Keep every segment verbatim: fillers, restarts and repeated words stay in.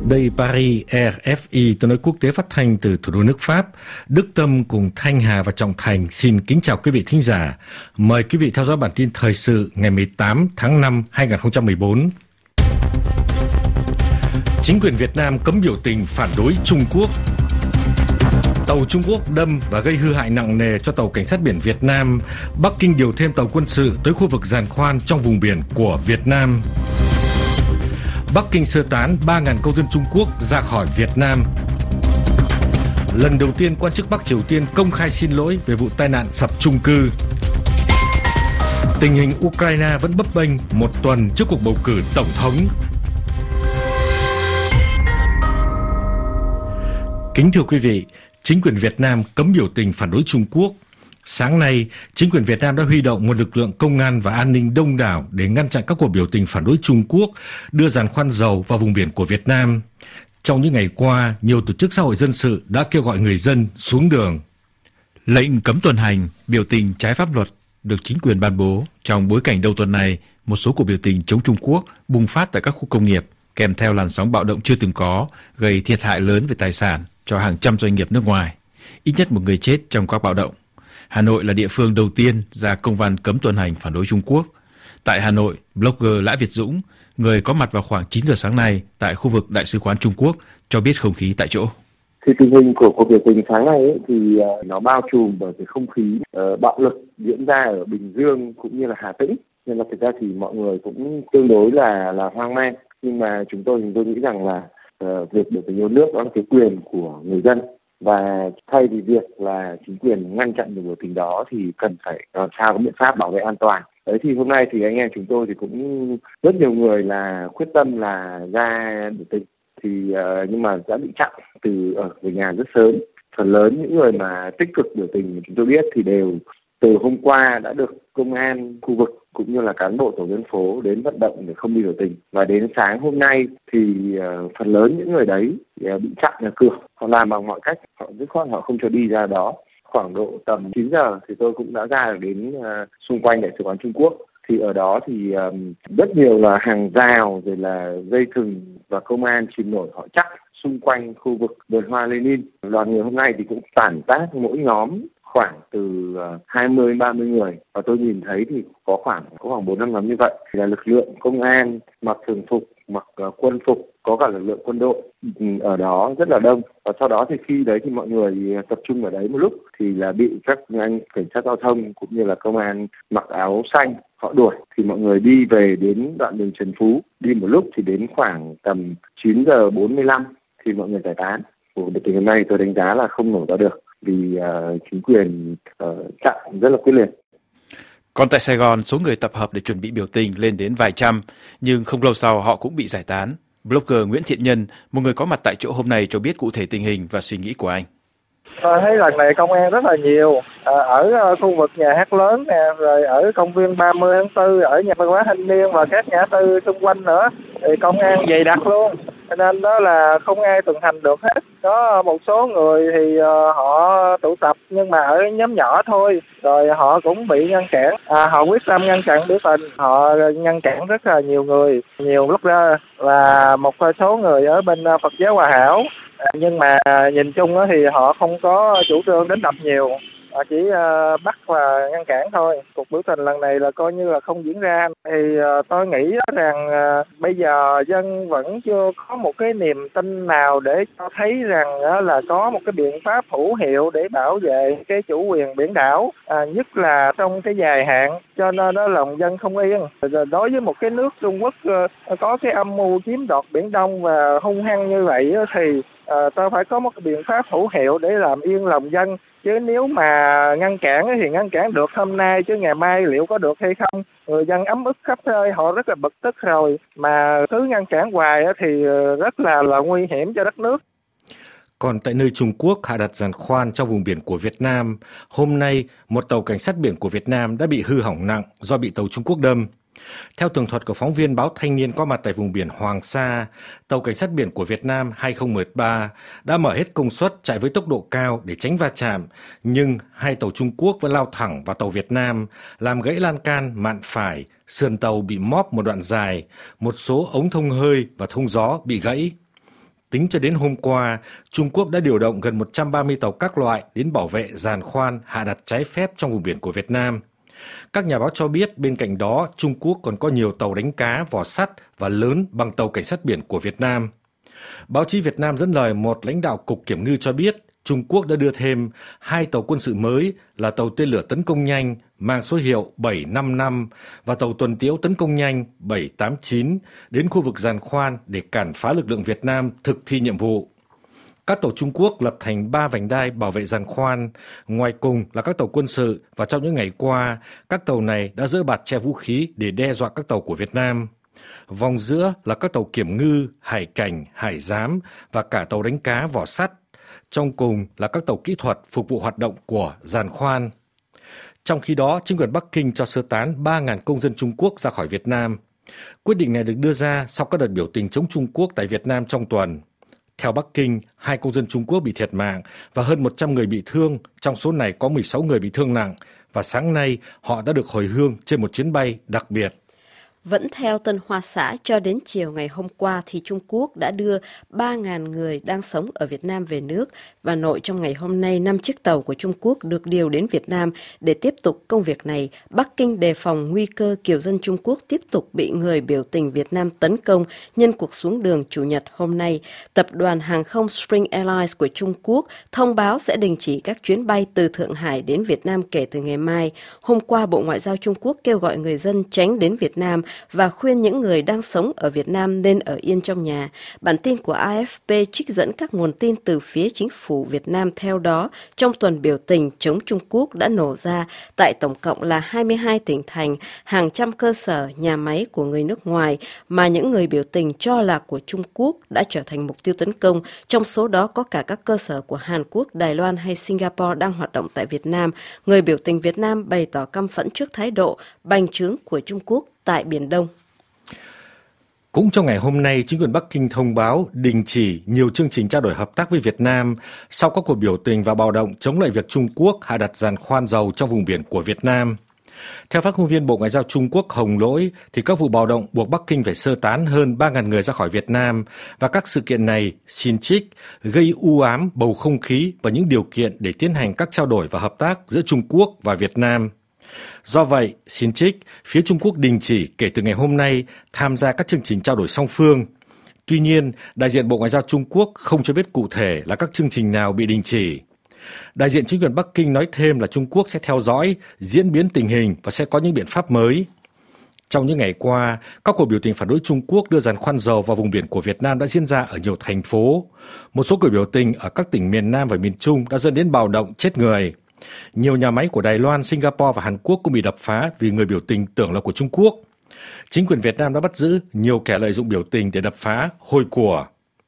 Đây Paris, rờ ép i, tiếng nói quốc tế phát thanh từ thủ đô nước Pháp. Đức Tâm cùng Thanh Hà và Trọng Thành xin kính chào quý vị thính giả. Mời quý vị theo dõi bản tin thời sự ngày mười tám tháng năm hai nghìn không trăm mười bốn. Chính quyền Việt Nam cấm biểu tình phản đối Trung Quốc. Tàu Trung Quốc đâm và gây hư hại nặng nề cho tàu cảnh sát biển Việt Nam. Bắc Kinh điều thêm tàu quân sự tới khu vực giàn khoan trong vùng biển của Việt Nam. Bắc Kinh sơ tán ba nghìn công dân Trung Quốc ra khỏi Việt Nam. Lần đầu tiên quan chức Bắc Triều Tiên công khai xin lỗi về vụ tai nạn sập chung cư. Tình hình Ukraine vẫn bấp bênh một tuần trước cuộc bầu cử tổng thống. Kính thưa quý vị, chính quyền Việt Nam cấm biểu tình phản đối Trung Quốc. Sáng nay, chính quyền Việt Nam đã huy động một lực lượng công an và an ninh đông đảo để ngăn chặn các cuộc biểu tình phản đối Trung Quốc đưa giàn khoan dầu vào vùng biển của Việt Nam. Trong những ngày qua, nhiều tổ chức xã hội dân sự đã kêu gọi người dân xuống đường. Lệnh cấm tuần hành, biểu tình trái pháp luật được chính quyền ban bố trong bối cảnh đầu tuần này, một số cuộc biểu tình chống Trung Quốc bùng phát tại các khu công nghiệp, kèm theo làn sóng bạo động chưa từng có, gây thiệt hại lớn về tài sản cho hàng trăm doanh nghiệp nước ngoài. Ít nhất một người chết trong các bạo động. Hà Nội là địa phương đầu tiên ra công văn cấm tuần hành phản đối Trung Quốc. Tại Hà Nội, blogger Lã Việt Dũng, người có mặt vào khoảng chín giờ sáng nay tại khu vực Đại sứ quán Trung Quốc, cho biết không khí tại chỗ. Thì tình hình của cuộc biểu tình sáng nay ấy, thì uh, nó bao trùm bởi cái không khí uh, bạo lực diễn ra ở Bình Dương cũng như là Hà Tĩnh. Nên là thực ra thì mọi người cũng tương đối là là hoang mang. Nhưng mà chúng tôi chúng tôi nghĩ rằng là uh, việc biểu tình yêu nước đó là cái quyền của người dân. Và thay vì việc là chính quyền ngăn chặn được biểu tình đó thì cần phải làm sao có biện pháp bảo vệ an toàn. Đấy thì hôm nay thì anh em chúng tôi thì cũng rất nhiều người là quyết tâm là ra biểu tình. Thì uh, nhưng mà đã bị chặn từ ở về nhà rất sớm. Phần lớn những người mà tích cực biểu tình chúng tôi biết thì đều từ hôm qua đã được công an khu vực cũng như là cán bộ tổ dân phố đến vận động để không đi biểu tình. Và đến sáng hôm nay thì uh, phần lớn những người đấy uh, bị chặn ở cửa. Họ làm bằng mọi cách, họ dứt khoát họ không cho đi ra đó. Khoảng độ tầm chín giờ thì tôi cũng đã ra đến uh, xung quanh Đại sứ quán Trung Quốc. Thì ở đó thì um, rất nhiều là hàng rào rồi là dây thừng và công an chìm nổi họ chắc xung quanh khu vực vườn hoa Lenin. Đoàn người hôm nay thì cũng tản tác mỗi nhóm khoảng từ hai mươi đến ba mươi người, và tôi nhìn thấy thì có khoảng có khoảng bốn năm nhóm như vậy. Thì là lực lượng công an mặc thường phục, mặc uh, quân phục, có cả lực lượng quân đội ở đó rất là đông. Và sau đó thì khi đấy thì mọi người tập trung ở đấy một lúc thì là bị các anh cảnh sát giao thông cũng như là công an mặc áo xanh họ đuổi. Thì mọi người đi về đến đoạn đường Trần Phú, đi một lúc thì đến khoảng tầm chín giờ bốn mươi lăm thì mọi người giải tán. Cuộc biểu tình hôm nay tôi đánh giá là không nổ ra được vì uh, chính quyền uh, chặn rất là quyết liệt. Còn tại Sài Gòn, số người tập hợp để chuẩn bị biểu tình lên đến vài trăm, nhưng không lâu sau họ cũng bị giải tán. Blogger Nguyễn Thiện Nhân, một người có mặt tại chỗ hôm nay, cho biết cụ thể tình hình và suy nghĩ của anh. Tôi thấy lần này công an rất là nhiều, ở khu vực nhà hát lớn nè, rồi ở công viên ba mươi tháng tư, ở nhà văn hóa thanh niên và các ngã tư xung quanh nữa, thì công an dày đặc luôn, cho nên đó là không ai tuần hành được hết. Có một số người thì họ tụ tập nhưng mà ở nhóm nhỏ thôi, rồi họ cũng bị ngăn cản. À, họ quyết tâm ngăn chặn biểu tình, họ ngăn cản rất là nhiều người, nhiều lúc ra là một số người ở bên Phật giáo Hòa Hảo. Nhưng mà nhìn chung thì họ không có chủ trương đánh đập nhiều, họ chỉ bắt và ngăn cản thôi. Cuộc biểu tình lần này là coi như là không diễn ra. Thì tôi nghĩ rằng bây giờ dân vẫn chưa có một cái niềm tin nào để cho thấy rằng là có một cái biện pháp hữu hiệu để bảo vệ cái chủ quyền biển đảo, à, nhất là trong cái dài hạn, cho nên đó lòng dân không yên. Đối với một cái nước Trung Quốc có cái âm mưu chiếm đoạt Biển Đông và hung hăng như vậy thì À, ta phải có một cái biện pháp hữu hiệu để làm yên lòng dân. Chứ nếu mà ngăn cản thì ngăn cản được hôm nay, chứ ngày mai liệu có được hay không? Người dân ấm ức khắp nơi, họ rất là bực tức rồi. Mà cứ ngăn cản hoài thì rất là, là nguy hiểm cho đất nước. Còn tại nơi Trung Quốc hạ đặt giàn khoan trong vùng biển của Việt Nam, hôm nay một tàu cảnh sát biển của Việt Nam đã bị hư hỏng nặng do bị tàu Trung Quốc đâm. Theo tường thuật của phóng viên báo Thanh niên có mặt tại vùng biển Hoàng Sa, tàu cảnh sát biển của Việt Nam hai không một ba đã mở hết công suất chạy với tốc độ cao để tránh va chạm, nhưng hai tàu Trung Quốc vẫn lao thẳng vào tàu Việt Nam, làm gãy lan can mạn phải, sườn tàu bị móp một đoạn dài, một số ống thông hơi và thông gió bị gãy. Tính cho đến hôm qua, Trung Quốc đã điều động gần một trăm ba mươi tàu các loại đến bảo vệ giàn khoan hạ đặt trái phép trong vùng biển của Việt Nam. Các nhà báo cho biết bên cạnh đó, Trung Quốc còn có nhiều tàu đánh cá, vỏ sắt và lớn bằng tàu cảnh sát biển của Việt Nam. Báo chí Việt Nam dẫn lời một lãnh đạo Cục Kiểm ngư cho biết, Trung Quốc đã đưa thêm hai tàu quân sự mới là tàu tên lửa tấn công nhanh mang số hiệu bảy năm năm và tàu tuần tiễu tấn công nhanh bảy tám chín đến khu vực giàn khoan để cản phá lực lượng Việt Nam thực thi nhiệm vụ. Các tàu Trung Quốc lập thành ba vành đai bảo vệ giàn khoan, ngoài cùng là các tàu quân sự và trong những ngày qua, các tàu này đã dỡ bạt che vũ khí để đe dọa các tàu của Việt Nam. Vòng giữa là các tàu kiểm ngư, hải cảnh, hải giám và cả tàu đánh cá vỏ sắt. Trong cùng là các tàu kỹ thuật phục vụ hoạt động của giàn khoan. Trong khi đó, chính quyền Bắc Kinh cho sơ tán ba nghìn công dân Trung Quốc ra khỏi Việt Nam. Quyết định này được đưa ra sau các đợt biểu tình chống Trung Quốc tại Việt Nam trong tuần. Theo Bắc Kinh, hai công dân Trung Quốc bị thiệt mạng và hơn một trăm người bị thương, trong số này có mười sáu người bị thương nặng, và sáng nay họ đã được hồi hương trên một chuyến bay đặc biệt. Vẫn theo Tân Hoa Xã, cho đến chiều ngày hôm qua thì Trung Quốc đã đưa ba nghìn người đang sống ở Việt Nam về nước, và nội trong ngày hôm nay, năm chiếc tàu của Trung Quốc được điều đến Việt Nam để tiếp tục công việc này. Bắc Kinh đề phòng nguy cơ kiều dân Trung Quốc tiếp tục bị người biểu tình Việt Nam tấn công nhân cuộc xuống đường Chủ nhật hôm nay. Tập đoàn hàng không Spring Airlines của Trung Quốc thông báo sẽ đình chỉ các chuyến bay từ Thượng Hải đến Việt Nam kể từ ngày mai. Hôm qua, Bộ Ngoại giao Trung Quốc kêu gọi người dân tránh đến Việt Nam và khuyên những người đang sống ở Việt Nam nên ở yên trong nhà. Bản tin của a ép pê trích dẫn các nguồn tin từ phía chính phủ Việt Nam theo đó, trong tuần biểu tình chống Trung Quốc đã nổ ra tại tổng cộng là hai mươi hai tỉnh thành, hàng trăm cơ sở, nhà máy của người nước ngoài mà những người biểu tình cho là của Trung Quốc đã trở thành mục tiêu tấn công. Trong số đó có cả các cơ sở của Hàn Quốc, Đài Loan hay Singapore đang hoạt động tại Việt Nam. Người biểu tình Việt Nam bày tỏ căm phẫn trước thái độ bành trướng của Trung Quốc tại Biển Đông. Cũng trong ngày hôm nay, chính quyền Bắc Kinh thông báo đình chỉ nhiều chương trình trao đổi hợp tác với Việt Nam sau các cuộc biểu tình và bạo động chống lại việc Trung Quốc hạ đặt giàn khoan dầu trong vùng biển của Việt Nam. Theo phát ngôn viên Bộ Ngoại giao Trung Quốc Hồng Lỗi, thì các vụ bạo động buộc Bắc Kinh phải sơ tán hơn ba nghìn người ra khỏi Việt Nam, và các sự kiện này xin trích gây u ám bầu không khí và những điều kiện để tiến hành các trao đổi và hợp tác giữa Trung Quốc và Việt Nam. Do vậy, xin trích, phía Trung Quốc đình chỉ kể từ ngày hôm nay tham gia các chương trình trao đổi song phương. Tuy nhiên, đại diện Bộ Ngoại giao Trung Quốc không cho biết cụ thể là các chương trình nào bị đình chỉ. Đại diện chính quyền Bắc Kinh nói thêm là Trung Quốc sẽ theo dõi diễn biến tình hình và sẽ có những biện pháp mới. Trong những ngày qua, các cuộc biểu tình phản đối Trung Quốc đưa giàn khoan dầu vào vùng biển của Việt Nam đã diễn ra ở nhiều thành phố. Một số cuộc biểu tình ở các tỉnh miền Nam và miền Trung đã dẫn đến bạo động chết người. Nhiều nhà máy của Đài Loan, Singapore và Hàn Quốc cũng bị đập phá vì người biểu tình tưởng là của Trung Quốc. Chính quyền Việt Nam đã bắt giữ nhiều kẻ lợi dụng biểu tình để đập phá, hôi của.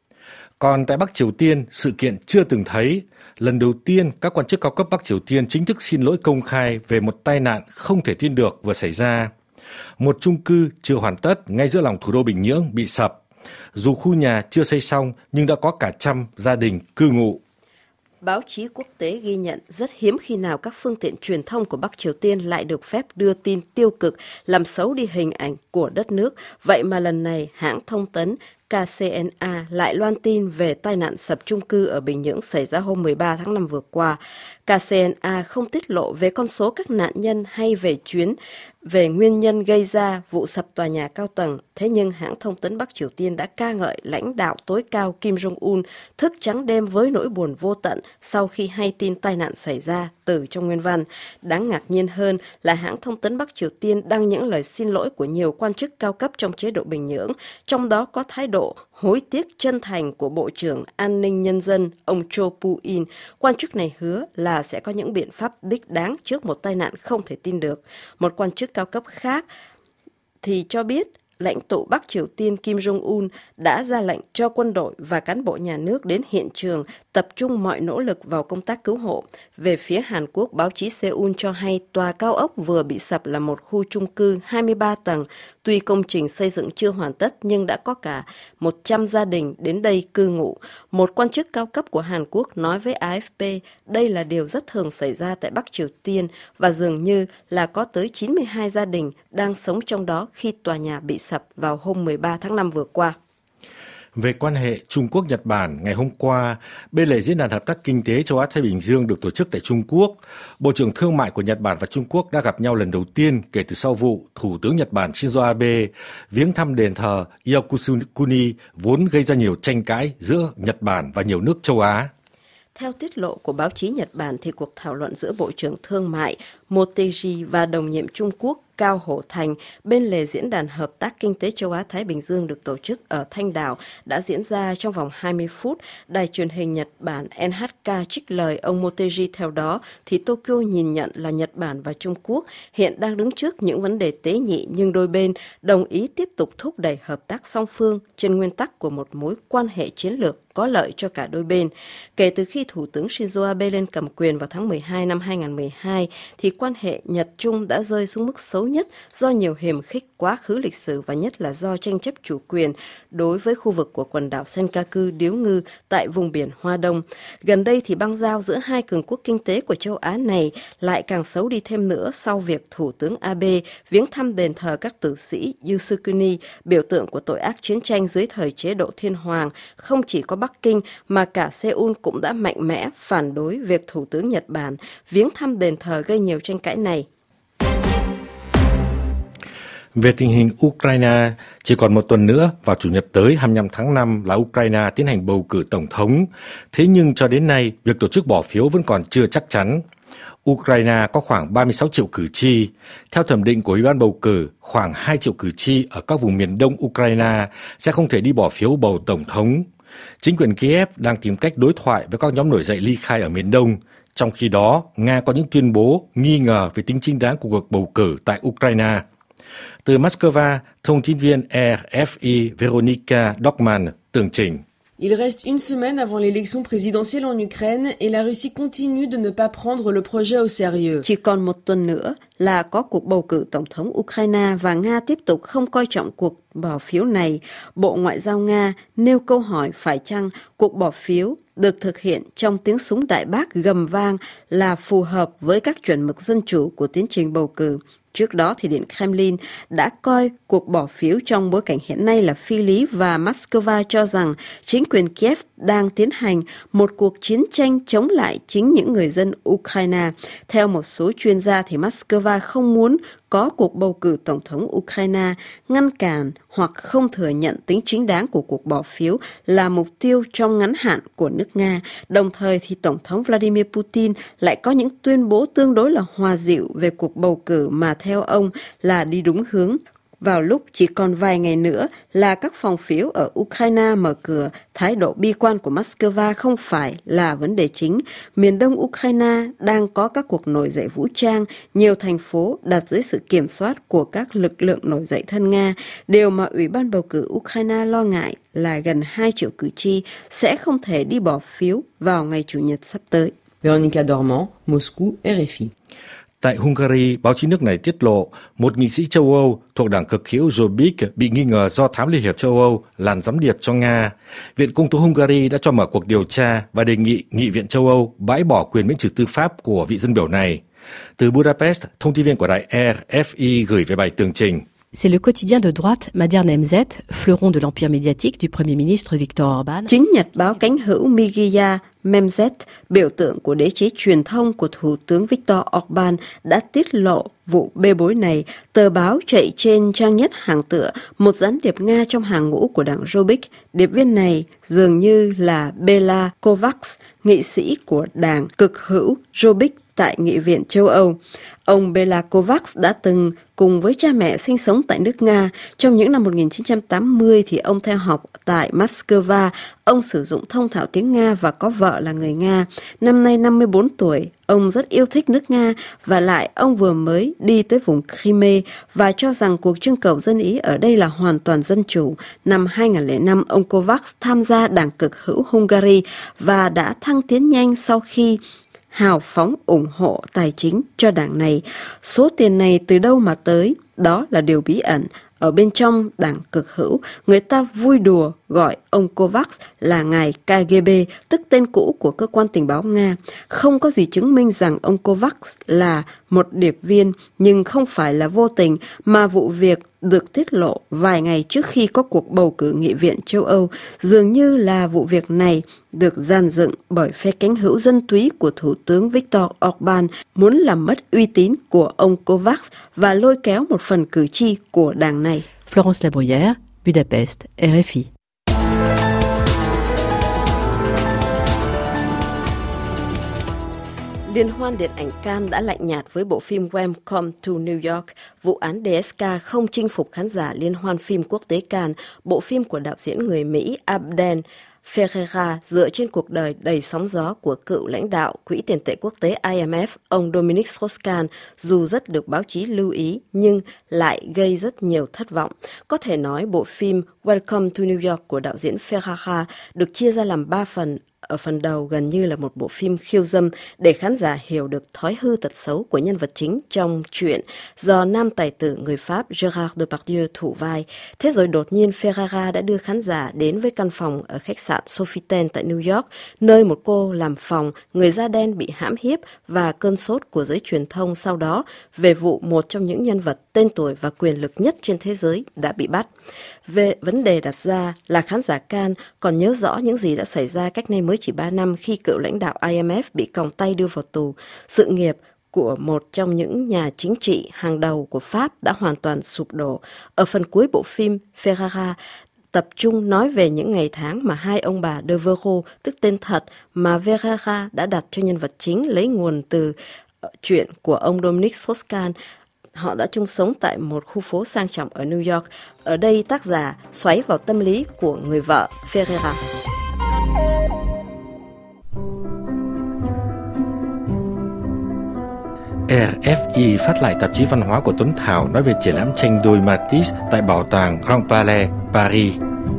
Còn tại Bắc Triều Tiên, sự kiện chưa từng thấy. Lần đầu tiên, các quan chức cao cấp Bắc Triều Tiên chính thức xin lỗi công khai về một tai nạn không thể tin được vừa xảy ra. Một chung cư chưa hoàn tất ngay giữa lòng thủ đô Bình Nhưỡng bị sập. Dù khu nhà chưa xây xong nhưng đã có cả trăm gia đình cư ngụ. Báo chí quốc tế ghi nhận rất hiếm khi nào các phương tiện truyền thông của Bắc Triều Tiên lại được phép đưa tin tiêu cực, làm xấu đi hình ảnh của đất nước. Vậy mà lần này, hãng thông tấn ca xê en a lại loan tin về tai nạn sập chung cư ở Bình Nhưỡng xảy ra hôm mười ba tháng năm vừa qua. ca xê en a không tiết lộ về con số các nạn nhân hay về chuyến về nguyên nhân gây ra vụ sập tòa nhà cao tầng. Thế nhưng hãng thông tấn Bắc Triều Tiên đã ca ngợi lãnh đạo tối cao Kim Jong-un thức trắng đêm với nỗi buồn vô tận sau khi hay tin tai nạn xảy ra từ trong nguyên văn. Đáng ngạc nhiên hơn là hãng thông tấn Bắc Triều Tiên đăng những lời xin lỗi của nhiều quan chức cao cấp trong chế độ Bình Nhưỡng, trong đó có thái độ hối tiếc chân thành của Bộ trưởng An ninh Nhân dân ông Cho Pu-in. Quan chức này hứa là sẽ có những biện pháp đích đáng trước một tai nạn không thể tin được. Một quan chức cao cấp khác thì cho biết lãnh tụ Bắc Triều Tiên Kim Jong-un đã ra lệnh cho quân đội và cán bộ nhà nước đến hiện trường tập trung mọi nỗ lực vào công tác cứu hộ. Về phía Hàn Quốc, báo chí Seoul cho hay tòa cao ốc vừa bị sập là một khu chung cư hai mươi ba tầng. Tuy công trình xây dựng chưa hoàn tất nhưng đã có cả một trăm gia đình đến đây cư ngụ. Một quan chức cao cấp của Hàn Quốc nói với a ép pê đây là điều rất thường xảy ra tại Bắc Triều Tiên và dường như là có tới chín mươi hai gia đình đang sống trong đó khi tòa nhà bị sập vào hôm mười ba tháng năm vừa qua. Về quan hệ Trung Quốc-Nhật Bản, ngày hôm qua, bên lề Diễn đàn Hợp tác Kinh tế Châu Á-Thái Bình Dương được tổ chức tại Trung Quốc, Bộ trưởng Thương mại của Nhật Bản và Trung Quốc đã gặp nhau lần đầu tiên kể từ sau vụ Thủ tướng Nhật Bản Shinzo Abe viếng thăm đền thờ Yakusukuni vốn gây ra nhiều tranh cãi giữa Nhật Bản và nhiều nước châu Á. Theo tiết lộ của báo chí Nhật Bản, thì cuộc thảo luận giữa Bộ trưởng Thương mại Motegi và đồng nhiệm Trung Quốc Cao Hổ Thành bên lề Diễn đàn Hợp tác Kinh tế Châu Á-Thái Bình Dương được tổ chức ở Thanh Đảo đã diễn ra trong vòng hai mươi phút. Đài truyền hình Nhật Bản en hát ca trích lời ông Motegi theo đó, thì Tokyo nhìn nhận là Nhật Bản và Trung Quốc hiện đang đứng trước những vấn đề tế nhị, nhưng đôi bên đồng ý tiếp tục thúc đẩy hợp tác song phương trên nguyên tắc của một mối quan hệ chiến lược có lợi cho cả đôi bên. Kể từ khi Thủ tướng Shinzo Abe lên cầm quyền vào tháng mười hai năm hai nghìn không trăm mười hai, thì quan hệ Nhật-Trung đã rơi xuống mức xấu nhất do nhiều hiềm khích quá khứ lịch sử và nhất là do tranh chấp chủ quyền đối với khu vực của quần đảo Senkaku điếu ngư tại vùng biển Hoa Đông. Gần đây thì băng giao giữa hai cường quốc kinh tế của châu Á này lại càng xấu đi thêm nữa sau việc Thủ tướng Abe viếng thăm đền thờ các tử sĩ Yasukuni, biểu tượng của tội ác chiến tranh dưới thời chế độ Thiên Hoàng. Không chỉ có Bắc Kinh mà cả Seoul cũng đã mạnh mẽ phản đối việc Thủ tướng Nhật Bản viếng thăm đền thờ gây nhiều tranh cãi này. Về tình hình Ukraine, chỉ còn một tuần nữa, vào Chủ nhật tới hai mươi lăm tháng năm là Ukraine tiến hành bầu cử tổng thống. Thế nhưng cho đến nay, việc tổ chức bỏ phiếu vẫn còn chưa chắc chắn. Ukraine có khoảng ba mươi sáu triệu cử tri. Theo thẩm định của Ủy ban bầu cử, khoảng hai triệu cử tri ở các vùng miền đông Ukraine sẽ không thể đi bỏ phiếu bầu tổng thống. Chính quyền Kiev đang tìm cách đối thoại với các nhóm nổi dậy ly khai ở miền đông. Trong khi đó, Nga có những tuyên bố nghi ngờ về tính chính đáng của cuộc bầu cử tại Ukraine. Từ Moscow, thông tin viên rờ ép i Veronika Dockman tường trình. Il reste une semaine avant l'élection présidentielle en Ukraine et la Russie continue de ne pas prendre le projet au sérieux. Chỉ còn một tuần nữa là có cuộc bầu cử tổng thống Ukraine và Nga tiếp tục không coi trọng cuộc bỏ phiếu này. Bộ Ngoại giao Nga nêu câu hỏi phải chăng cuộc bỏ phiếu được thực hiện trong tiếng súng đại bác gầm vang là phù hợp với các chuẩn mực dân chủ của tiến trình bầu cử. Trước đó thì Điện Kremlin đã coi cuộc bỏ phiếu trong bối cảnh hiện nay là phi lý và Moscow cho rằng chính quyền Kiev đang tiến hành một cuộc chiến tranh chống lại chính những người dân Ukraine. Theo một số chuyên gia thì Moscow không muốn có cuộc bầu cử tổng thống Ukraine, ngăn cản hoặc không thừa nhận tính chính đáng của cuộc bỏ phiếu là mục tiêu trong ngắn hạn của nước Nga. Đồng thời thì Tổng thống Vladimir Putin lại có những tuyên bố tương đối là hòa dịu về cuộc bầu cử mà theo ông là đi đúng hướng. Vào lúc chỉ còn vài ngày nữa là các phòng phiếu ở Ukraine mở cửa, thái độ bi quan của Moscow không phải là vấn đề chính. Miền đông Ukraine đang có các cuộc nổi dậy vũ trang, nhiều thành phố đặt dưới sự kiểm soát của các lực lượng nổi dậy thân Nga. Điều mà Ủy ban bầu cử Ukraine lo ngại là gần hai triệu cử tri sẽ không thể đi bỏ phiếu vào ngày Chủ nhật sắp tới. Veronika Dormant, Moscou, rờ ép i. Tại Hungary, báo chí nước này tiết lộ một nghị sĩ châu Âu thuộc đảng cực hữu Jobbik bị nghi ngờ do thám Liên hiệp châu Âu làm gián điệp cho Nga. Viện Công tố Hungary đã cho mở cuộc điều tra và đề nghị Nghị viện châu Âu bãi bỏ quyền miễn trừ tư pháp của vị dân biểu này. Từ Budapest, thông tin viên của đài rờ ép i gửi về bài tường trình. C'est le quotidien de droite Magyar Nemzet, fleuron de l'empire médiatique du Premier ministre Viktor Orbán. Chính nhật báo cánh hữu Magyar Nemzet, biểu tượng của đế chế truyền thông của Thủ tướng Viktor Orbán, đã tiết lộ vụ bê bối này. Tờ báo chạy trên trang nhất hàng tựa một gián điệp Nga trong hàng ngũ của đảng Jobbik. Điệp viên này dường như là Bela Kovacs, nghị sĩ của đảng cực hữu Jobbik tại Nghị viện châu Âu. Ông Bela Kovacs đã từng cùng với cha mẹ sinh sống tại nước Nga. Trong những năm một nghìn chín trăm tám mươi thì ông theo học tại Moscow. Ông sử dụng thông thạo tiếng Nga và có vợ là người Nga. Năm nay năm mươi bốn tuổi, ông rất yêu thích nước Nga và lại ông vừa mới đi tới vùng Crimea và cho rằng cuộc trưng cầu dân Ý ở đây là hoàn toàn dân chủ. Năm hai nghìn không trăm lẻ năm, ông Kovacs tham gia đảng cực hữu Hungary và đã thăng tiến nhanh sau khi hào phóng ủng hộ tài chính cho đảng này. Số tiền này từ đâu mà tới? Đó là điều bí ẩn. Ở bên trong đảng cực hữu, người ta vui đùa gọi ông Kovacs là ngài ca giê bê, tức tên cũ của cơ quan tình báo Nga. Không có gì chứng minh rằng ông Kovacs là một điệp viên, nhưng không phải là vô tình mà vụ việc được tiết lộ vài ngày trước khi có cuộc bầu cử Nghị viện châu Âu. Dường như là vụ việc này được dàn dựng bởi phe cánh hữu dân túy của Thủ tướng Viktor Orbán muốn làm mất uy tín của ông Kovacs và lôi kéo một phần cử tri của đảng này. Florence Labruyère, Budapest, rờ ép i. Liên hoan điện ảnh Cannes đã lạnh nhạt với bộ phim Welcome to New York. Vụ án đê ét ca không chinh phục khán giả Liên hoan phim quốc tế Cannes. Bộ phim của đạo diễn người Mỹ Abdel Ferreira dựa trên cuộc đời đầy sóng gió của cựu lãnh đạo Quỹ tiền tệ quốc tế I M F, ông Dominique Strauss-Kahn, dù rất được báo chí lưu ý nhưng lại gây rất nhiều thất vọng. Có thể nói bộ phim Welcome to New York của đạo diễn Ferreira được chia ra làm ba phần. Ở phần đầu gần như là một bộ phim khiêu dâm để khán giả hiểu được thói hư tật xấu của nhân vật chính trong truyện do nam tài tử người Pháp Gérard Depardieu thủ vai. Thế rồi đột nhiên Ferreira đã đưa khán giả đến với căn phòng ở khách sạn Sofitel tại New York, nơi một cô làm phòng, người da đen bị hãm hiếp và cơn sốt của giới truyền thông sau đó về vụ một trong những nhân vật tên tuổi và quyền lực nhất trên thế giới đã bị bắt. Về vấn đề đặt ra là khán giả Cannes còn nhớ rõ những gì đã xảy ra cách nay mới chỉ ba năm khi cựu lãnh đạo I M F bị còng tay đưa vào tù. Sự nghiệp của một trong những nhà chính trị hàng đầu của Pháp đã hoàn toàn sụp đổ. Ở phần cuối bộ phim, Ferreira tập trung nói về những ngày tháng mà hai ông bà Devereaux, tức tên thật mà Ferreira đã đặt cho nhân vật chính lấy nguồn từ chuyện của ông Dominique Strauss-Kahn. Họ đã chung sống tại một khu phố sang trọng ở New York. Ở đây tác giả xoáy vào tâm lý của người vợ Ferreira. rờ ép i phát lại tạp chí văn hóa của Tuấn Thảo nói về triển lãm tranh đôi Matisse tại Bảo tàng Grand Palais, Paris.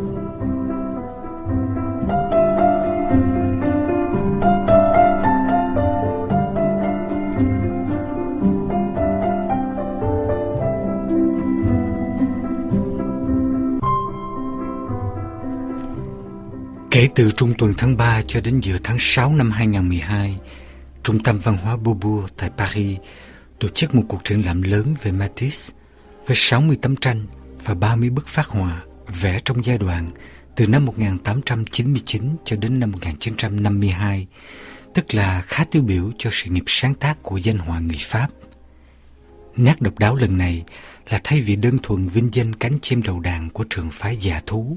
Kể từ trung tuần tháng ba cho đến giữa tháng sáu năm hai không một hai, Trung tâm Văn hóa Beaubourg tại Paris tổ chức một cuộc triển lãm lớn về Matisse với sáu mươi tấm tranh và ba mươi bức phác họa vẽ trong giai đoạn từ năm một nghìn tám trăm chín mươi chín cho đến năm một nghìn chín trăm năm mươi hai, tức là khá tiêu biểu cho sự nghiệp sáng tác của danh họa người Pháp. Nét độc đáo lần này là thay vì đơn thuần vinh danh cánh chim đầu đàn của trường phái dạ thú,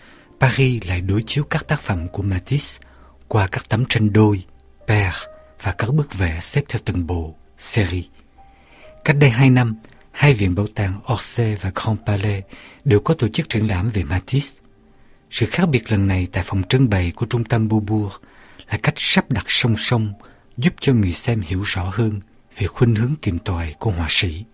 Paris lại đối chiếu các tác phẩm của Matisse qua các tấm tranh đôi, pair và các bức vẽ xếp theo từng bộ, series. Cách đây hai năm, hai viện bảo tàng Orsay và Grand Palais đều có tổ chức triển lãm về Matisse. Sự khác biệt lần này tại phòng trưng bày của Trung tâm Beaubourg là cách sắp đặt song song giúp cho người xem hiểu rõ hơn về khuynh hướng tìm tòi của họa sĩ.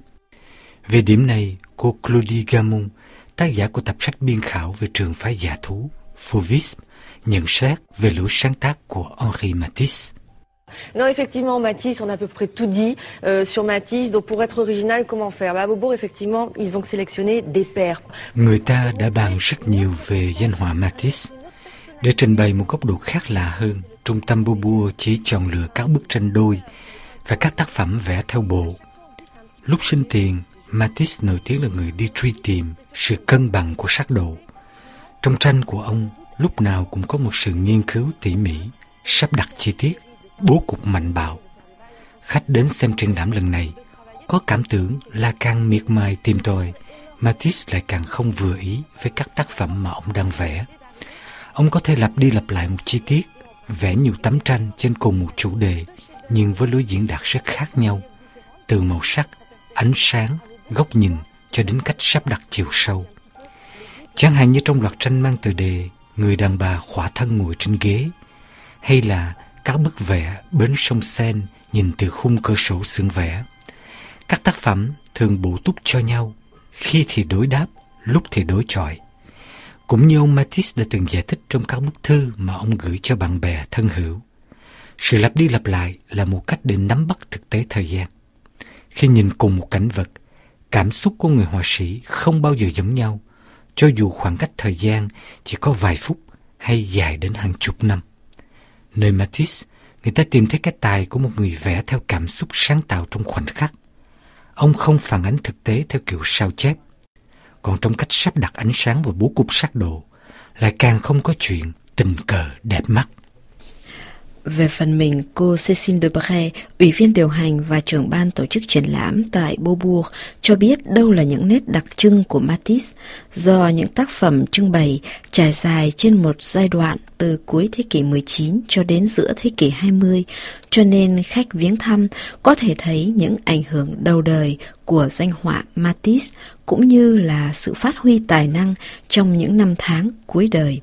Về điểm này, cô Claudie Gamon, tác giả của tập sách biên khảo về trường phái dạ thú Fauvisme, nhận xét về lối sáng tác của Henri Matisse. Non, effectivement, Matisse, on a à peu près tout dit euh, sur Matisse. Donc, pour être original, comment faire? Bah, à Beaubourg, effectivement, ils ont sélectionné des pairs. Người ta đã bàn rất nhiều về danh họa Matisse. Để trình bày một góc độ khác lạ hơn, Trung tâm Beaubourg chỉ chọn lựa các bức tranh đôi và các tác phẩm vẽ theo bộ. Lúc sinh tiền, Matisse nổi tiếng là người đi truy tìm sự cân bằng của sắc độ. Trong tranh của ông, lúc nào cũng có một sự nghiên cứu tỉ mỉ, sắp đặt chi tiết, bố cục mạnh bạo. Khách đến xem triển lãm lần này có cảm tưởng là càng miệt mài tìm tòi, Matisse lại càng không vừa ý với các tác phẩm mà ông đang vẽ. Ông có thể lặp đi lặp lại một chi tiết, vẽ nhiều tấm tranh trên cùng một chủ đề, nhưng với lối diễn đạt rất khác nhau, từ màu sắc, ánh sáng, góc nhìn cho đến cách sắp đặt chiều sâu. Chẳng hạn như trong loạt tranh mang tựa đề Người đàn bà khỏa thân ngồi trên ghế, hay là các bức vẽ bến sông Seine nhìn từ khung cửa sổ xưởng vẽ. Các tác phẩm thường bổ túc cho nhau, khi thì đối đáp, lúc thì đối chọi. Cũng như ông Matisse đã từng giải thích trong các bức thư mà ông gửi cho bạn bè thân hữu. Sự lặp đi lặp lại là một cách để nắm bắt thực tế thời gian. Khi nhìn cùng một cảnh vật, cảm xúc của người họa sĩ không bao giờ giống nhau, cho dù khoảng cách thời gian chỉ có vài phút hay dài đến hàng chục năm. Nơi Matisse, người ta tìm thấy cái tài của một người vẽ theo cảm xúc sáng tạo trong khoảnh khắc. Ông không phản ánh thực tế theo kiểu sao chép. Còn trong cách sắp đặt ánh sáng và bố cục sắc độ, lại càng không có chuyện tình cờ đẹp mắt. Về phần mình, cô Cécile Debray, ủy viên điều hành và trưởng ban tổ chức triển lãm tại Beaubourg, cho biết đâu là những nét đặc trưng của Matisse, do những tác phẩm trưng bày trải dài trên một giai đoạn từ cuối thế kỷ mười chín cho đến giữa thế kỷ hai mươi, cho nên khách viếng thăm có thể thấy những ảnh hưởng đầu đời của danh họa Matisse, cũng như là sự phát huy tài năng trong những năm tháng cuối đời.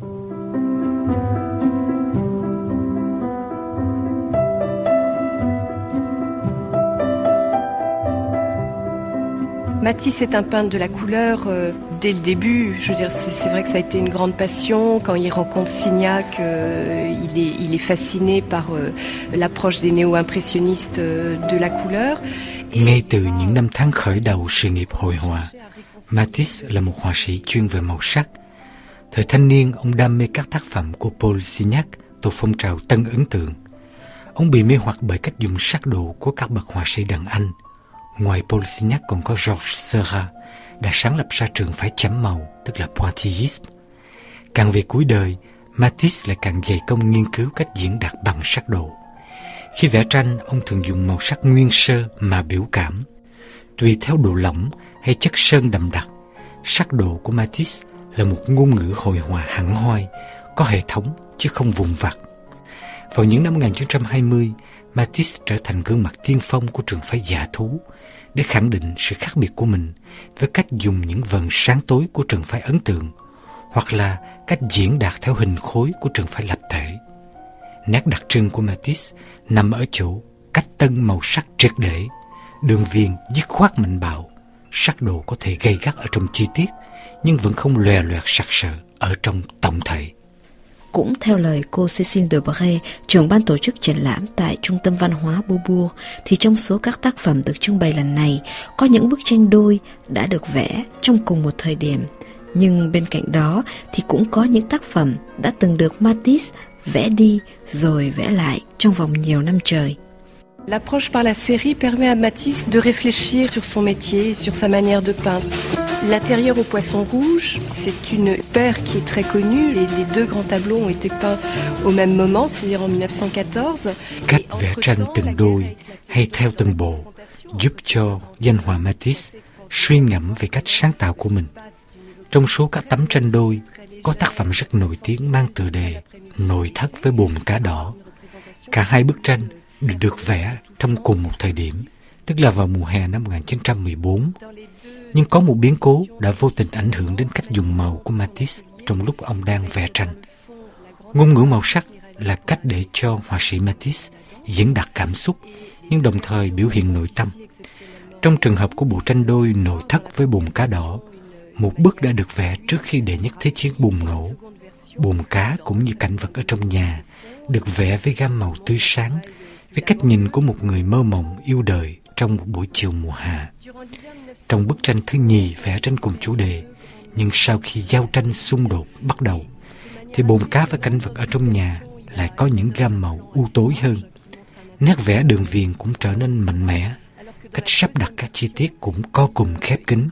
Matisse est un peintre de la couleur euh, dès le début. Je veux dire, c'est, c'est vrai que ça a été une grande passion. Quand il rencontre Signac, euh, il est, il est fasciné par euh, l'approche des néo-impressionnistes euh, de la couleur. Ngay từ những năm tháng khởi đầu sự nghiệp hội họa, Matisse là một họa sĩ chuyên về màu sắc. Thời thanh niên, ông đam mê các tác phẩm của Paul Signac, tổ phong trào tân ấn tượng. Ông bị mê hoặc bởi cách dùng sắc độ của các bậc họa sĩ đàn Anh. Ngoài Paul Signac còn có Georges Seurat, đã sáng lập ra trường phái chấm màu, tức là Pointillisme. Càng về cuối đời, Matisse lại càng dày công nghiên cứu cách diễn đạt bằng sắc độ. Khi vẽ tranh, ông thường dùng màu sắc nguyên sơ mà biểu cảm. Tùy theo độ lỏng hay chất sơn đậm đặc, sắc độ của Matisse là một ngôn ngữ hội họa hẳn hoi, có hệ thống chứ không vùng vặt. Vào những năm một nghìn chín trăm hai mươi, Matisse trở thành gương mặt tiên phong của trường phái dạ thú để khẳng định sự khác biệt của mình với cách dùng những vần sáng tối của trường phái ấn tượng, hoặc là cách diễn đạt theo hình khối của trường phái lập thể. Nét đặc trưng của Matisse nằm ở chỗ cách tân màu sắc triệt để, đường viền dứt khoát mạnh bạo, sắc độ có thể gay gắt ở trong chi tiết nhưng vẫn không lòe loẹt sặc sỡ ở trong tổng thể. Cũng theo lời cô Cécile Debray, trưởng ban tổ chức triển lãm tại Trung tâm Văn hóa Beaubourg, thì trong số các tác phẩm được trưng bày lần này, có những bức tranh đôi đã được vẽ trong cùng một thời điểm. Nhưng bên cạnh đó thì cũng có những tác phẩm đã từng được Matisse vẽ đi rồi vẽ lại trong vòng nhiều năm trời. L'approche par la série permet à Matisse de réfléchir sur son métier, sur sa manière de peindre. L'intérieur au poisson rouge, c'est une paire qui est très connue. Les, les deux grands tableaux ont été peints au même moment, c'est-à-dire en mille neuf cent quatorze. Cách vẽ tranh từng đôi hay theo từng bộ giúp cho danh họa Matisse suy ngẫm về cách sáng tạo của mình. Trong số các tấm tranh đôi, có tác phẩm rất nổi tiếng mang tựa đề Nội thất với bồn cá đỏ. Cả hai bức tranh đều được vẽ trong cùng một thời điểm, tức là vào mùa hè năm một nghìn chín trăm mười bốn. Nhưng có một biến cố đã vô tình ảnh hưởng đến cách dùng màu của Matisse trong lúc ông đang vẽ tranh. Ngôn ngữ màu sắc là cách để cho họa sĩ Matisse diễn đạt cảm xúc, nhưng đồng thời biểu hiện nội tâm. Trong trường hợp của bộ tranh đôi Nội thất với bồn cá đỏ, một bức đã được vẽ trước khi đệ nhất thế chiến bùng nổ. Bồn cá cũng như cảnh vật ở trong nhà được vẽ với gam màu tươi sáng, với cách nhìn của một người mơ mộng yêu đời trong một buổi chiều mùa hạ. Trong bức tranh thứ nhì vẽ tranh cùng chủ đề, nhưng sau khi giao tranh xung đột bắt đầu, thì bồn cá và cảnh vật ở trong nhà lại có những gam màu u tối hơn. Nét vẽ đường viền cũng trở nên mạnh mẽ, cách sắp đặt các chi tiết cũng co cụm khép kín.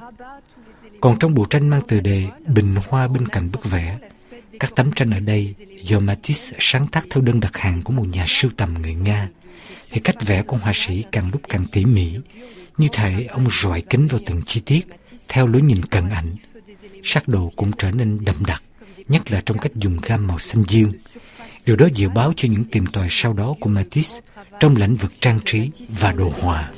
Còn trong bộ tranh mang tựa đề Bình hoa bên cạnh bức vẽ, các tấm tranh ở đây do Matisse sáng tác theo đơn đặt hàng của một nhà sưu tầm người Nga, thì cách vẽ của họa sĩ càng lúc càng tỉ mỉ, như thể ông rọi kính vào từng chi tiết theo lối nhìn cận ảnh. Sắc độ cũng trở nên đậm đặc, nhất là trong cách dùng gam màu xanh dương. Điều đó dự báo cho những tìm tòi sau đó của Matisse trong lĩnh vực trang trí và đồ họa.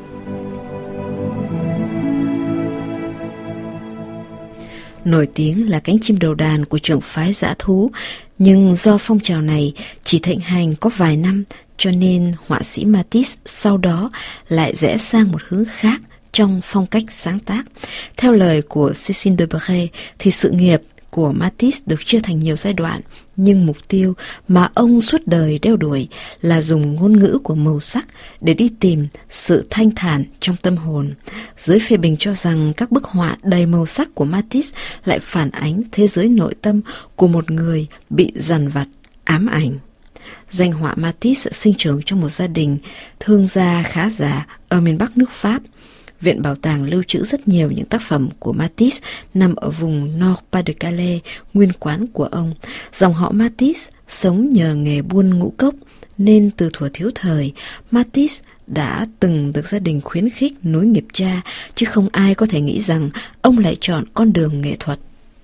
Nổi tiếng là cánh chim đầu đàn của trường phái dã thú, nhưng do phong trào này chỉ thịnh hành có vài năm, cho nên họa sĩ Matisse sau đó lại rẽ sang một hướng khác trong phong cách sáng tác. Theo lời của Cécile Debray thì sự nghiệp của Matisse được chia thành nhiều giai đoạn, nhưng mục tiêu mà ông suốt đời đeo đuổi là dùng ngôn ngữ của màu sắc để đi tìm sự thanh thản trong tâm hồn. Giới phê bình cho rằng các bức họa đầy màu sắc của Matisse lại phản ánh thế giới nội tâm của một người bị dằn vặt, ám ảnh. Danh họa Matisse sinh trưởng trong một gia đình thương gia khá giả ở miền Bắc nước Pháp. Viện Bảo tàng lưu trữ rất nhiều những tác phẩm của Matisse nằm ở vùng Nord-Pas-de-Calais, nguyên quán của ông. Dòng họ Matisse sống nhờ nghề buôn ngũ cốc, nên từ thuở thiếu thời, Matisse đã từng được gia đình khuyến khích nối nghiệp cha, chứ không ai có thể nghĩ rằng ông lại chọn con đường nghệ thuật.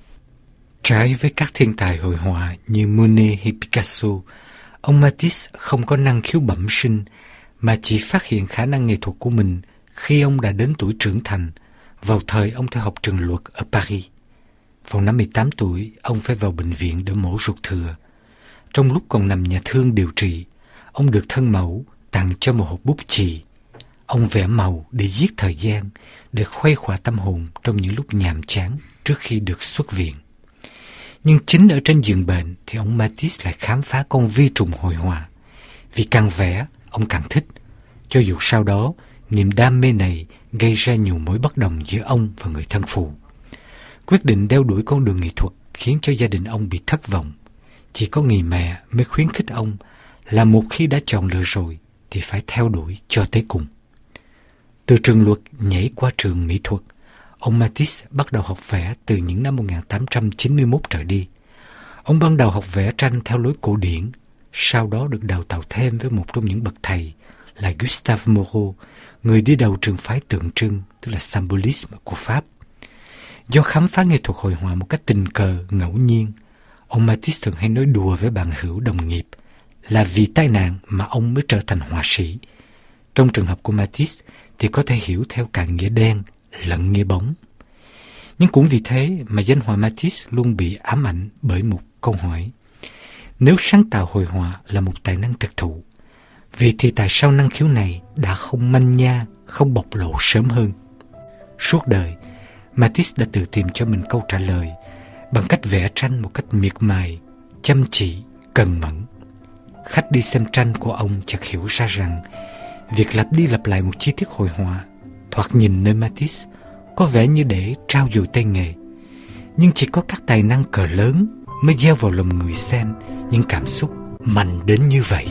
Trái với các thiên tài hội họa như Monet hay Picasso, ông Matisse không có năng khiếu bẩm sinh, mà chỉ phát hiện khả năng nghệ thuật của mình khi ông đã đến tuổi trưởng thành, vào thời ông theo học trường luật ở Paris. Vào năm mười tám tuổi, ông phải vào bệnh viện để mổ ruột thừa. Trong lúc còn nằm nhà thương điều trị, ông được thân mẫu tặng cho một hộp bút chì. Ông vẽ màu để giết thời gian, để khuây khỏa tâm hồn trong những lúc nhàm chán trước khi được xuất viện. Nhưng chính ở trên giường bệnh thì ông Matisse lại khám phá con vi trùng hội họa. Vì càng vẽ, ông càng thích. Cho dù sau đó, niềm đam mê này gây ra nhiều mối bất đồng giữa ông và người thân phụ. Quyết định đeo đuổi con đường nghệ thuật khiến cho gia đình ông bị thất vọng. Chỉ có người mẹ mới khuyến khích ông là một khi đã chọn lựa rồi thì phải theo đuổi cho tới cùng. Từ trường luật nhảy qua trường mỹ thuật, ông Matisse bắt đầu học vẽ từ những năm một nghìn tám trăm chín mươi mốt trở đi. Ông ban đầu học vẽ tranh theo lối cổ điển, sau đó được đào tạo thêm với một trong những bậc thầy là Gustave Moreau, người đi đầu trường phái tượng trưng, tức là Symbolisme của Pháp. Do khám phá nghệ thuật hội họa một cách tình cờ, ngẫu nhiên, ông Matisse thường hay nói đùa với bạn hữu đồng nghiệp là vì tai nạn mà ông mới trở thành họa sĩ. Trong trường hợp của Matisse thì có thể hiểu theo cả nghĩa đen lẫn nghĩa bóng. Nhưng cũng vì thế mà danh họa Matisse luôn bị ám ảnh bởi một câu hỏi. Nếu sáng tạo hội họa là một tài năng thực thụ, vì thì tại sao năng khiếu này đã không manh nha, không bộc lộ sớm hơn? Suốt đời, Matisse đã tự tìm cho mình câu trả lời bằng cách vẽ tranh một cách miệt mài, chăm chỉ, cần mẫn. Khách đi xem tranh của ông chợt hiểu ra rằng việc lặp đi lặp lại một chi tiết hội họa thoạt nhìn nơi Matisse có vẻ như để trao dồi tay nghề, nhưng chỉ có các tài năng cỡ lớn mới gieo vào lòng người xem những cảm xúc mạnh đến như vậy.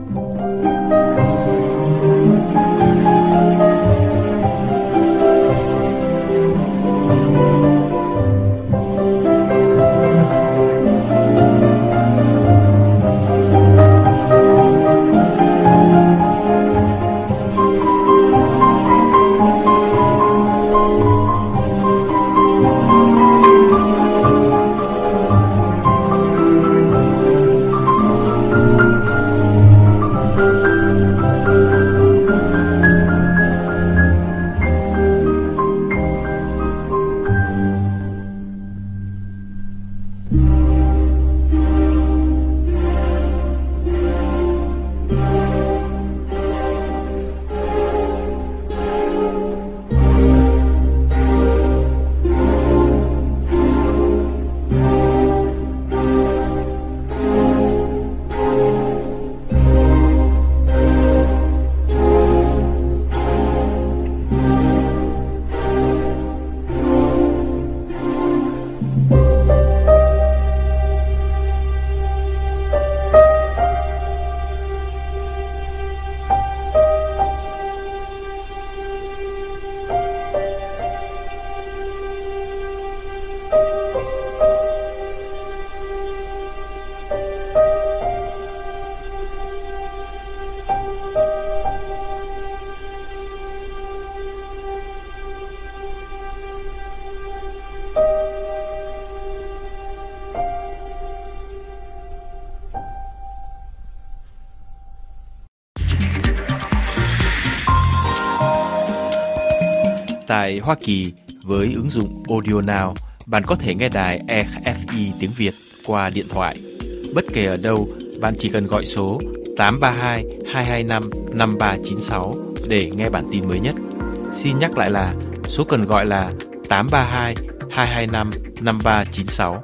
Tại Hoa Kỳ, với ứng dụng Audio Now, bạn có thể nghe đài e ép i tiếng Việt qua điện thoại. Bất kể ở đâu, bạn chỉ cần gọi số tám ba hai hai hai năm năm ba chín sáu để nghe bản tin mới nhất. Xin nhắc lại là số cần gọi là tám ba hai hai hai năm năm ba chín sáu.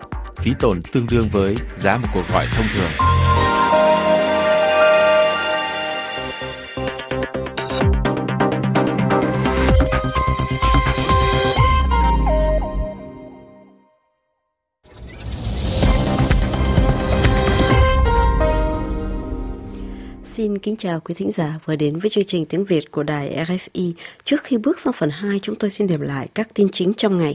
phí tổn tương đương với giá một cuộc gọi thông thường. Xin kính chào quý thính giả vừa đến với chương trình tiếng Việt của đài rờ ép i. Trước khi bước sang phần hai, chúng tôi xin điểm lại các tin chính trong ngày.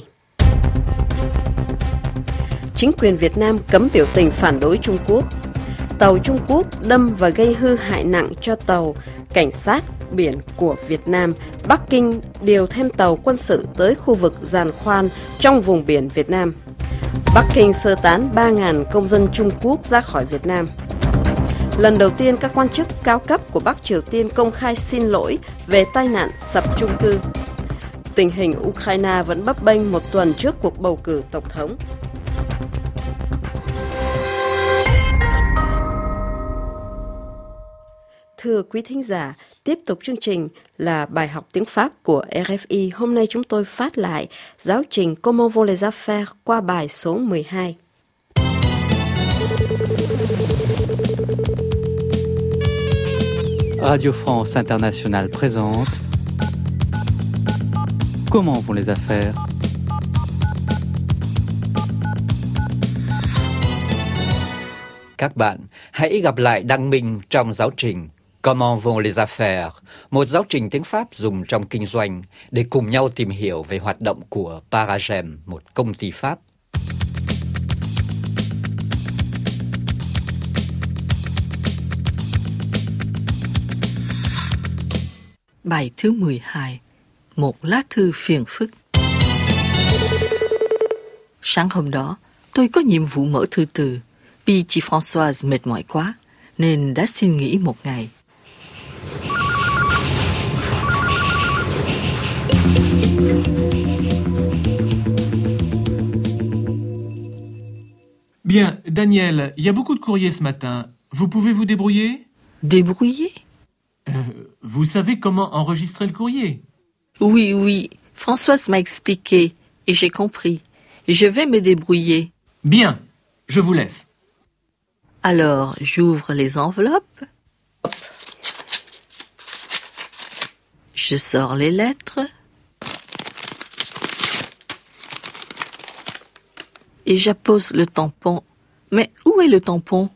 Chính quyền Việt Nam cấm biểu tình phản đối Trung Quốc. Tàu Trung Quốc đâm và gây hư hại nặng cho tàu cảnh sát biển của Việt Nam. Bắc Kinh điều thêm tàu quân sự tới khu vực giàn khoan trong vùng biển Việt Nam. Bắc Kinh sơ tán ba nghìn công dân Trung Quốc ra khỏi Việt Nam. Lần đầu tiên các quan chức cao cấp của Bắc Triều Tiên công khai xin lỗi về tai nạn sập chung cư. Tình hình Ukraine vẫn bấp bênh một tuần trước cuộc bầu cử tổng thống. Thưa quý thính giả, tiếp tục chương trình là bài học tiếng Pháp của rờ ép i. Hôm nay chúng tôi phát lại giáo trình Comment vont les affaires qua bài số mười hai. Radio France Internationale présente Comment vont les affaires? Các bạn hãy gặp lại Đăng Minh trong giáo trình Comment vont les affaires, một giáo trình tiếng Pháp dùng trong kinh doanh để cùng nhau tìm hiểu về hoạt động của Paragem, một công ty Pháp. Bài thứ mười hai. Một lá thư phiền phức. Sáng hôm đó, tôi có nhiệm vụ mở thư từ vì chị Françoise mệt mỏi quá, nên đã xin nghỉ một ngày. Bien, Daniel, il y a beaucoup de courriers ce matin. Vous pouvez vous débrouiller? Débrouiller? Euh, vous savez comment enregistrer le courrier? Oui, oui. Françoise m'a expliqué et j'ai compris. Je vais me débrouiller. Bien, je vous laisse. Alors, j'ouvre les enveloppes. Je sors les lettres. Et j'appose le tampon. Mais où est le tampon?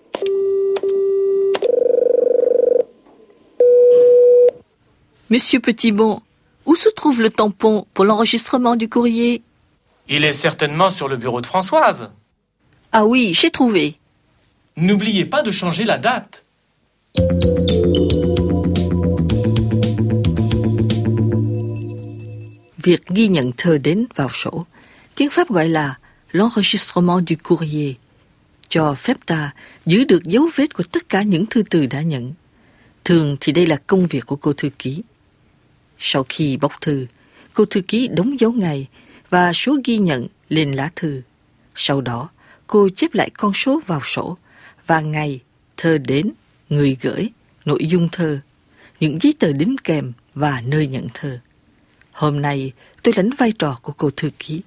Monsieur Petitbon, où se trouve le tampon pour l'enregistrement du courrier? Il est certainement sur le bureau de Françoise. Ah oui, j'ai trouvé. N'oubliez pas de changer la date. Việc ghi nhận thư đến vào sổ, tiếng Pháp gọi là l'enregistrement du courrier, cho phép ta giữ được dấu vết của tất cả những thư từ đã nhận. Thường thì đây là công việc của cô thư ký. Sau khi bóc thư, cô thư ký đóng dấu ngày và số ghi nhận lên lá thư. Sau đó, cô chép lại con số vào sổ và ngày, thơ đến, người gửi, nội dung thơ, những giấy tờ đính kèm và nơi nhận thơ. Hôm nay, tôi lãnh vai trò của cô thư ký.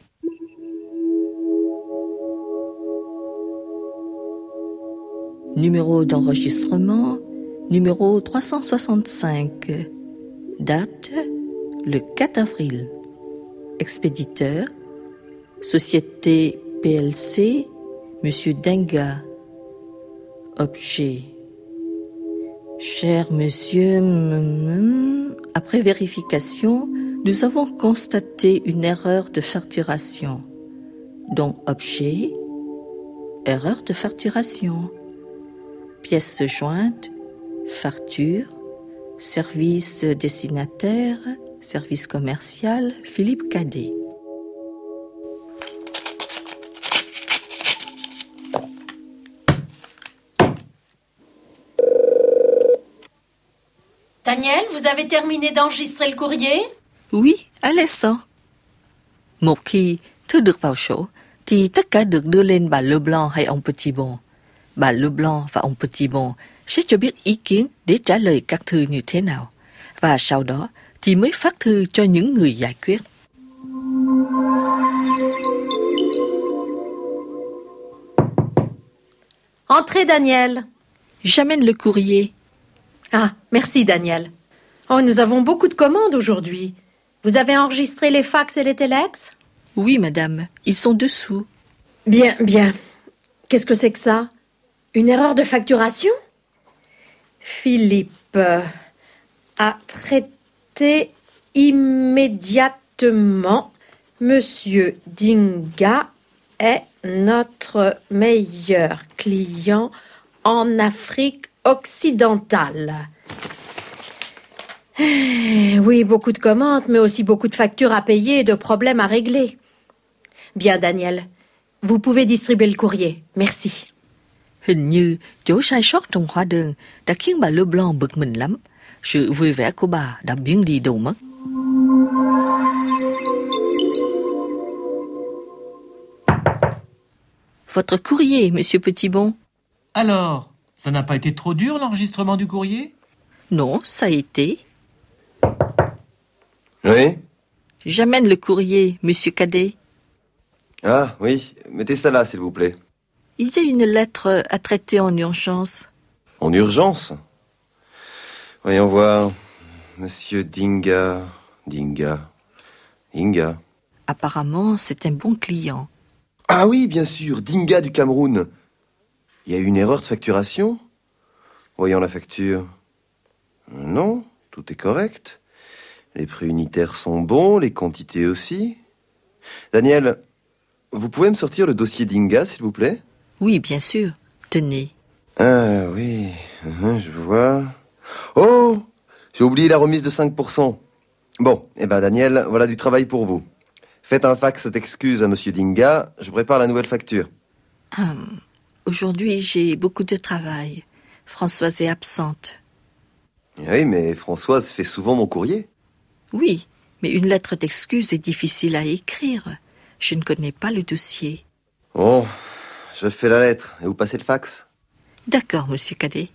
Numéro d'enregistrement, numéro trois cent soixante-cinq. Date, le quatre avril. Expéditeur, Société P L C, Monsieur Denga. Objet. Cher Monsieur, après vérification, nous avons constaté une erreur de facturation. Donc objet, erreur de facturation. Pièce jointe, facture, service destinataire, service commercial, Philippe Cadet. Daniel, vous avez terminé d'enregistrer le courrier? Oui, à l'instant. Một khi thư được vào sổ, thì tất cả được đưa lên bà Leblanc hay ông Petitbon. Bà Leblanc và ông Petitbon sẽ cho biết ý kiến để trả lời các thư như thế nào, và sau đó thì mới phát thư cho những người giải quyết. Entrez, Daniel. J'amène le courrier. Ah, merci, Daniel. Oh, nous avons beaucoup de commandes aujourd'hui. Vous avez enregistré les fax et les téléx? Oui, madame. Ils sont dessous. Bien, bien. Qu'est-ce que c'est que ça? Une erreur de facturation? Philippe a traité immédiatement. Monsieur Dinga est notre meilleur client en Afrique occidentale. Oui, beaucoup de commandes, mais aussi beaucoup de factures à payer et de problèmes à régler. Bien, Daniel, vous pouvez distribuer le courrier. Merci. Hình như chỗ sai sót trong hóa đơn đã khiến bà Leblanc bực mình lắm. Sự vui vẻ của bà đã biến đi đâu mất. Votre courrier, monsieur Petitbon. Alors, ça n'a pas été trop dur l'enregistrement du courrier? Non, ça a été. Oui? J'amène le courrier, monsieur Cadet. Ah, oui. Mettez ça là, s'il vous plaît. Il y a une lettre à traiter en urgence. En urgence? Voyons voir. Monsieur Dinga... Dinga... Dinga... Apparemment, c'est un bon client. Ah oui, bien sûr, Dinga du Cameroun. Il y a eu une erreur de facturation? Voyons la facture. Non, tout est correct. Les prix unitaires sont bons, les quantités aussi. Daniel, vous pouvez me sortir le dossier Dinga, s'il vous plaît? Oui, bien sûr. Tenez. Ah oui, uh-huh, je vois. Oh, j'ai oublié la remise de cinq pour cent. Bon, eh ben Daniel, voilà du travail pour vous. Faites un fax d'excuses à monsieur Dinga, je prépare la nouvelle facture. Hum, aujourd'hui, j'ai beaucoup de travail. Françoise est absente. Oui, mais Françoise fait souvent mon courrier. Oui, mais une lettre d'excuse est difficile à écrire. Je ne connais pas le dossier. Bon, je fais la lettre et vous passez le fax. D'accord, monsieur Cadet.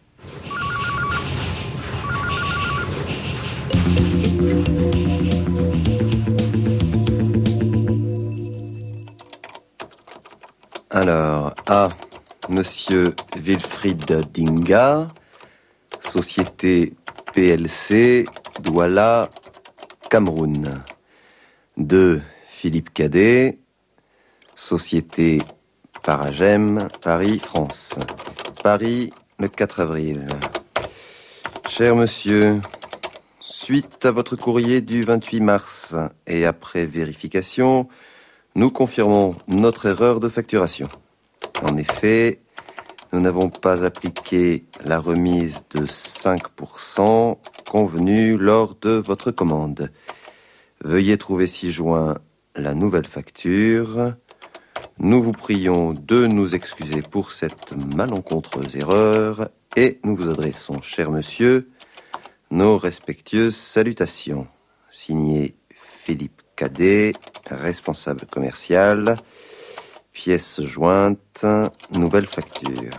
Alors, à monsieur Wilfried Dinga, société P L C, Douala, Cameroun. deux. Philippe Cadet, société Paragem, Paris, France. Paris, le quatre avril. Cher monsieur, suite à votre courrier du vingt-huit mars et après vérification, nous confirmons notre erreur de facturation. En effet, nous n'avons pas appliqué la remise de cinq pour cent convenue lors de votre commande. Veuillez trouver ci-joint la nouvelle facture. Nous vous prions de nous excuser pour cette malencontreuse erreur et nous vous adressons, cher monsieur, nos respectueuses salutations. Signé Philippe Cadet, responsable commercial, pièce jointe, nouvelle facture.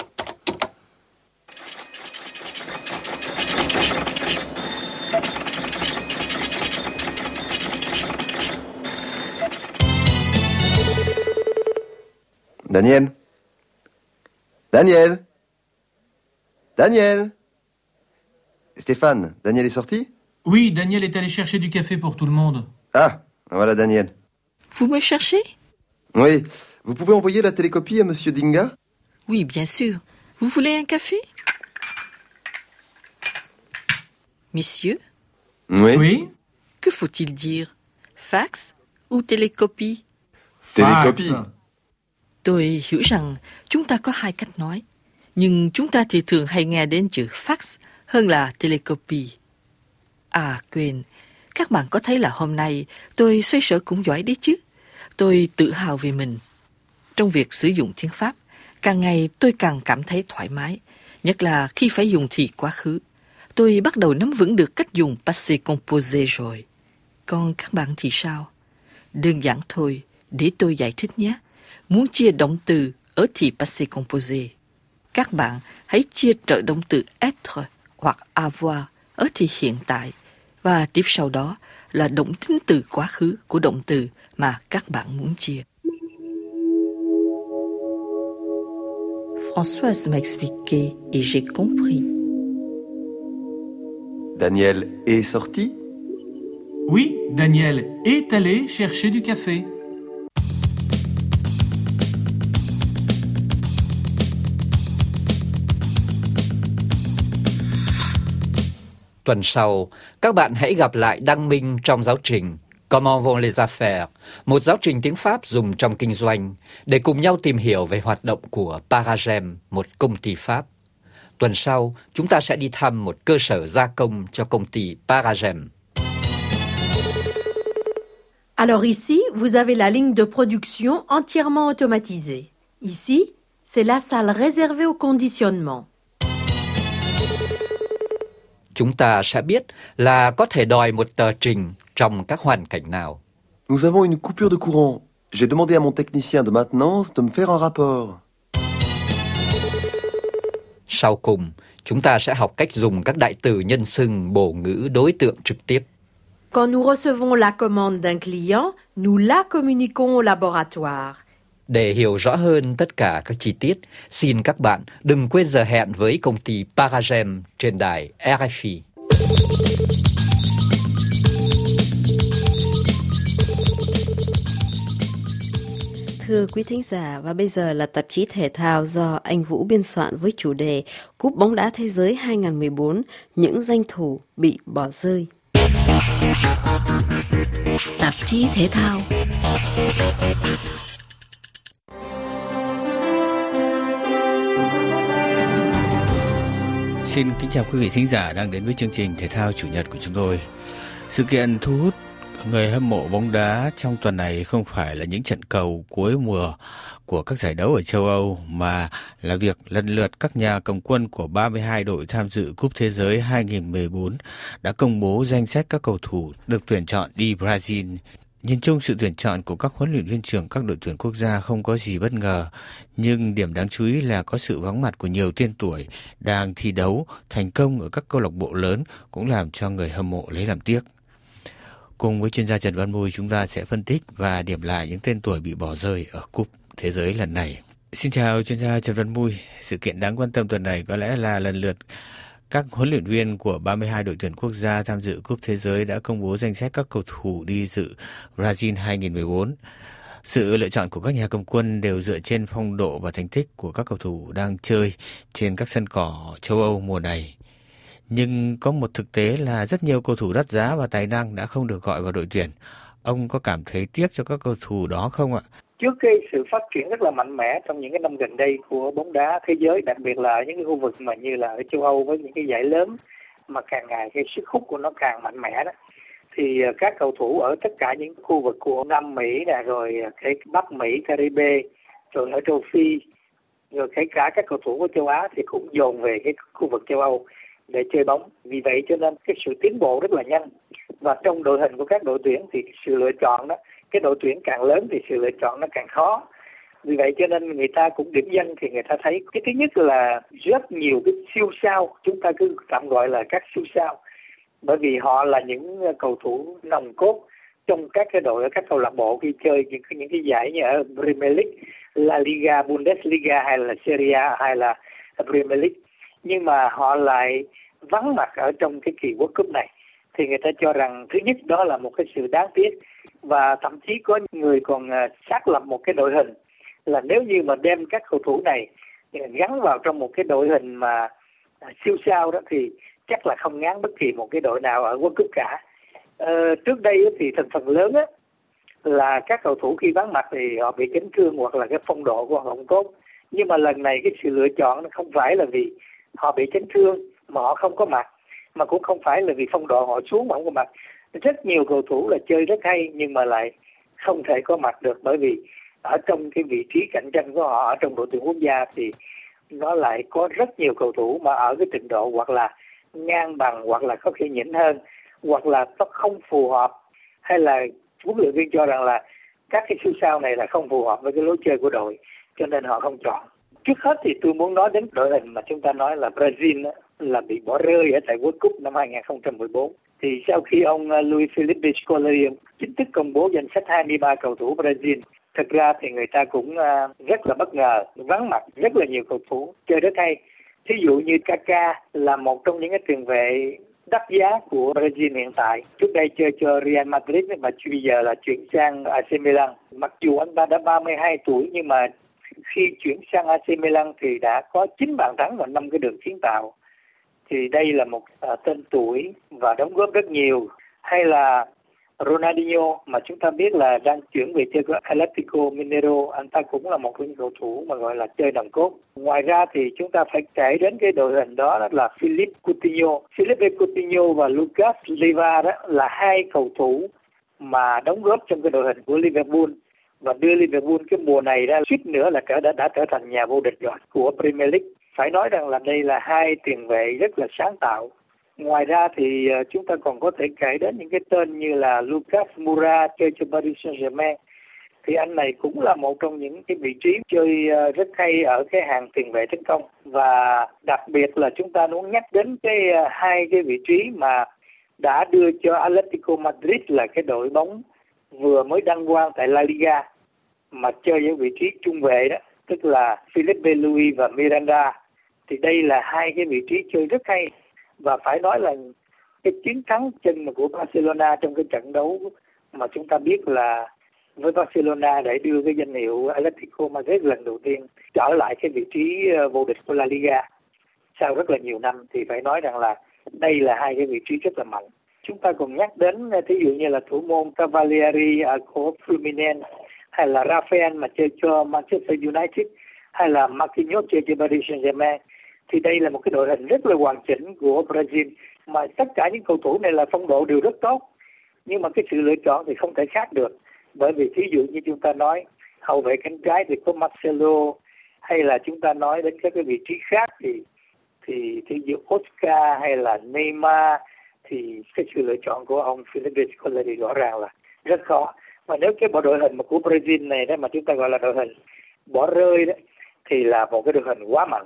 Daniel? Daniel? Daniel? Stéphane, Daniel est sorti? Oui, Daniel est allé chercher du café pour tout le monde. Ah, voilà Daniel. Vous me cherchez? Oui. Vous pouvez envoyer la télécopie à monsieur Dinga? Oui, bien sûr. Vous voulez un café? Messieurs? Oui. Oui? Que faut-il dire? Fax ou télécopie? Télécopie. Tôi hiểu rằng chúng ta có hai cách nói, nhưng chúng ta thì thường hay nghe đến chữ fax hơn là telecopy. À quên, các bạn có thấy là hôm nay tôi xoay sở cũng giỏi đấy chứ. Tôi tự hào về mình. Trong việc sử dụng tiếng Pháp, càng ngày tôi càng cảm thấy thoải mái, nhất là khi phải dùng thì quá khứ. Tôi bắt đầu nắm vững được cách dùng passé composé rồi. Còn các bạn thì sao? Đơn giản thôi, để tôi giải thích nhé. Muốn chia động từ ở thì passé composé, các bạn hãy chia trợ động từ être hoặc avoir ở thì hiện tại và tiếp sau đó là động tính từ quá khứ của động từ mà các bạn muốn chia. Françoise m'a expliqué et j'ai compris. Daniel est sorti? Oui, Daniel est allé chercher du café. Tuần sau, các bạn hãy gặp lại Đăng Minh trong giáo trình Comment vont les affaires, một giáo trình tiếng Pháp dùng trong kinh doanh, để cùng nhau tìm hiểu về hoạt động của Paragem, một công ty Pháp. Tuần sau, chúng ta sẽ đi thăm một cơ sở gia công cho công ty Paragem. Alors ici, vous avez la ligne de production entièrement automatisée. Ici, c'est la salle réservée au conditionnement. Chúng ta sẽ biết là có thể đòi một tờ trình trong các hoàn cảnh nào. Nous avons une coupure de courant. J'ai demandé à mon technicien de maintenance de me faire un rapport. Sau cùng, chúng ta sẽ học cách dùng các đại từ nhân xưng bổ ngữ đối tượng trực tiếp. Quand nous recevons la commande d'un client, nous la communiquons au laboratoire. Để hiểu rõ hơn tất cả các chi tiết, xin các bạn đừng quên giờ hẹn với công ty Paragem trên đài rờ ép i. Thưa quý thính giả, và bây giờ là tạp chí thể thao do anh Vũ biên soạn với chủ đề Cúp bóng đá thế giới hai không một bốn, những danh thủ bị bỏ rơi. Tạp chí thể thao. Xin kính chào quý vị thính giả đang đến với chương trình thể thao chủ nhật của chúng tôi. Sự kiện thu hút người hâm mộ bóng đá trong tuần này không phải là những trận cầu cuối mùa của các giải đấu ở châu Âu, mà là việc lần lượt các nhà cầm quân của ba mươi hai đội tham dự Cúp Thế giới hai không một bốn đã công bố danh sách các cầu thủ được tuyển chọn đi Brazil. Nhìn chung, sự tuyển chọn của các huấn luyện viên trưởng các đội tuyển quốc gia không có gì bất ngờ, nhưng điểm đáng chú ý là có sự vắng mặt của nhiều tên tuổi đang thi đấu thành công ở các câu lạc bộ lớn cũng làm cho người hâm mộ lấy làm tiếc. Cùng với chuyên gia Trần Văn Mùi, chúng ta sẽ phân tích và điểm lại những tên tuổi bị bỏ rơi ở Cúp Thế giới lần này. Xin chào chuyên gia Trần Văn Mùi. Sự kiện đáng quan tâm tuần này có lẽ là lần lượt các huấn luyện viên của ba mươi hai đội tuyển quốc gia tham dự Cúp Thế giới đã công bố danh sách các cầu thủ đi dự Brazil hai không một bốn. Sự lựa chọn của các nhà cầm quân đều dựa trên phong độ và thành tích của các cầu thủ đang chơi trên các sân cỏ châu Âu mùa này. Nhưng có một thực tế là rất nhiều cầu thủ đắt giá và tài năng đã không được gọi vào đội tuyển. Ông có cảm thấy tiếc cho các cầu thủ đó không ạ? Trước cái sự phát triển rất là mạnh mẽ trong những cái năm gần đây của bóng đá thế giới, đặc biệt là ở những cái khu vực mà như là ở châu Âu với những cái giải lớn mà càng ngày cái sức hút của nó càng mạnh mẽ đó, thì các cầu thủ ở tất cả những khu vực của Nam Mỹ nè, rồi cái Bắc Mỹ, Caribe, rồi ở châu Phi, rồi kể cả các cầu thủ của châu Á thì cũng dồn về cái khu vực châu Âu để chơi bóng. Vì vậy cho nên cái sự tiến bộ rất là nhanh, và trong đội hình của các đội tuyển thì sự lựa chọn đó, cái đội tuyển càng lớn thì sự lựa chọn nó càng khó. Vì vậy cho nên người ta cũng điểm danh thì người ta thấy cái thứ nhất là rất nhiều cái siêu sao, chúng ta cứ tạm gọi là các siêu sao, bởi vì họ là những cầu thủ nòng cốt trong các cái đội ở các câu lạc bộ khi chơi những những cái giải như ở Premier League, La Liga, Bundesliga hay là Serie A hay là Premier League, nhưng mà họ lại vắng mặt ở trong cái kỳ World Cup này, thì người ta cho rằng thứ nhất đó là một cái sự đáng tiếc, và thậm chí có người còn xác lập một cái đội hình là nếu như mà đem các cầu thủ này gắn vào trong một cái đội hình mà siêu sao đó thì chắc là không ngán bất kỳ một cái đội nào ở World Cup cả. Ờ, trước đây thì thành phần lớn á, là các cầu thủ khi vắng mặt thì họ bị chấn thương hoặc là cái phong độ của họ không tốt, nhưng mà lần này cái sự lựa chọn nó không phải là vì họ bị chấn thương mà họ không có mặt, mà cũng không phải là vì phong độ họ xuống mà không có mặt. Rất nhiều cầu thủ là chơi rất hay nhưng mà lại không thể có mặt được, bởi vì ở trong cái vị trí cạnh tranh của họ ở trong đội tuyển quốc gia thì nó lại có rất nhiều cầu thủ mà ở cái trình độ hoặc là ngang bằng, hoặc là có khi nhỉnh hơn, hoặc là nó không phù hợp, hay là huấn luyện viên cho rằng là các cái siêu sao này là không phù hợp với cái lối chơi của đội, cho nên họ không chọn. Trước hết thì tôi muốn nói đến đội hình mà chúng ta nói là Brazil là bị bỏ rơi ở tại World Cup năm hai không một bốn. Thì sau khi ông Luis Felipe Scolari chính thức công bố danh sách hai mươi ba cầu thủ Brazil Thực ra thì người ta cũng rất là bất ngờ, vắng mặt rất là nhiều cầu thủ chơi rất hay. Thí dụ như Kaká là một trong những cái tiền vệ đắt giá của Brazil hiện tại. Trước đây chơi cho Real Madrid và bây giờ là chuyển sang a xê Milan. Mặc dù anh ta đã ba mươi hai tuổi nhưng mà khi chuyển sang a xê Milan thì đã có chín bàn thắng và năm cái đường kiến tạo. Thì đây là một uh, tên tuổi và đóng góp rất nhiều. Hay là Ronaldinho mà chúng ta biết là đang chuyển về chơi của Atlético Mineiro, anh ta cũng là một trong những cầu thủ mà gọi là chơi nòng cốt. Ngoài ra thì chúng ta phải kể đến cái đội hình đó, đó là Philippe Coutinho. Philippe Coutinho và Lucas Leiva đó là hai cầu thủ mà đóng góp trong cái đội hình của Liverpool và đưa Liverpool cái mùa này ra suýt nữa là đã, đã trở thành nhà vô địch rồi của Premier League. Phải nói rằng là đây là hai tiền vệ rất là sáng tạo. Ngoài ra thì chúng ta còn có thể kể đến những cái tên như là Lucas Moura chơi cho Paris Saint-Germain. Thì anh này cũng là một trong những cái vị trí chơi rất hay ở cái hàng tiền vệ tấn công. Và đặc biệt là chúng ta muốn nhắc đến cái hai cái vị trí mà đã đưa cho Atlético Madrid là cái đội bóng vừa mới đăng quang tại La Liga mà chơi ở vị trí trung vệ đó, tức là Felipe Luis và Miranda. Thì đây là hai cái vị trí chơi rất hay. Và phải nói là cái chiến thắng chân của Barcelona trong cái trận đấu mà chúng ta biết là với Barcelona để đưa cái danh hiệu Atlético Madrid lần đầu tiên trở lại cái vị trí vô địch của La Liga sau rất là nhiều năm, thì phải nói rằng là đây là hai cái vị trí rất là mạnh. Chúng ta còn nhắc đến thí dụ như là thủ môn Cavalieri của Fluminense, hay là Rafael mà chơi cho Manchester United, hay là Marquinhos chơi cho Paris Saint-Germain. Thì đây là một cái đội hình rất là hoàn chỉnh của Brazil, mà tất cả những cầu thủ này là phong độ đều rất tốt. Nhưng mà cái sự lựa chọn thì không thể khác được. Bởi vì thí dụ như chúng ta nói hậu vệ cánh trái thì có Marcelo, hay là chúng ta nói đến các cái vị trí khác thì thì thí dụ Oscar hay là Neymar, thì cái sự lựa chọn của ông Felipe Scolari rõ ràng là rất khó. Mà nếu cái bộ đội hình mà của Brazil này đó mà chúng ta gọi là đội hình bỏ rơi đó, thì là một cái đội hình quá mạnh.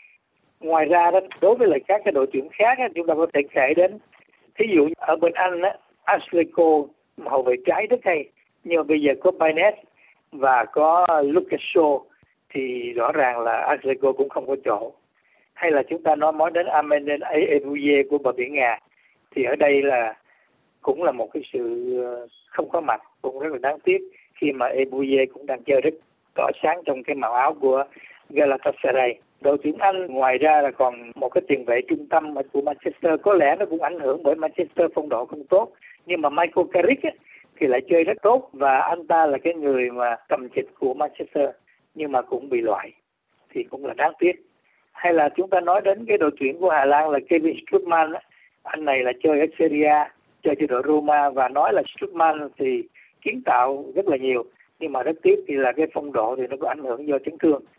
Ngoài ra đó, đối với lại các cái đội tuyển khác á, chúng ta có thể kể đến thí dụ ở bên Anh á, Ashley Cole hậu vệ trái rất hay, nhưng mà bây giờ có Baines và có Lucas Shaw thì rõ ràng là Ashley Cole cũng không có chỗ. Hay là chúng ta nói nói đến Amenden Ebuye của bờ biển Nga, thì ở đây là cũng là một cái sự không có mặt, cũng rất là đáng tiếc khi mà Ebuye cũng đang chơi rất tỏa sáng trong cái màu áo của Galatasaray. Đội tuyển Anh ngoài ra là còn một cái tiền vệ trung tâm của Manchester, có lẽ nó cũng ảnh hưởng bởi Manchester phong độ không tốt, nhưng mà Michael Carrick ấy, thì lại chơi rất tốt, và anh ta là cái người mà cầm chịch của Manchester nhưng mà cũng bị loại, thì cũng là đáng tiếc. Hay là chúng ta nói đến cái đội tuyển của Hà Lan là Kevin Strootman, anh này là chơi ở Serie A, chơi cho đội Roma, và nói là Strootman thì kiến tạo rất là nhiều, nhưng mà rất tiếc thì là cái phong độ thì nó có ảnh hưởng do chấn thương.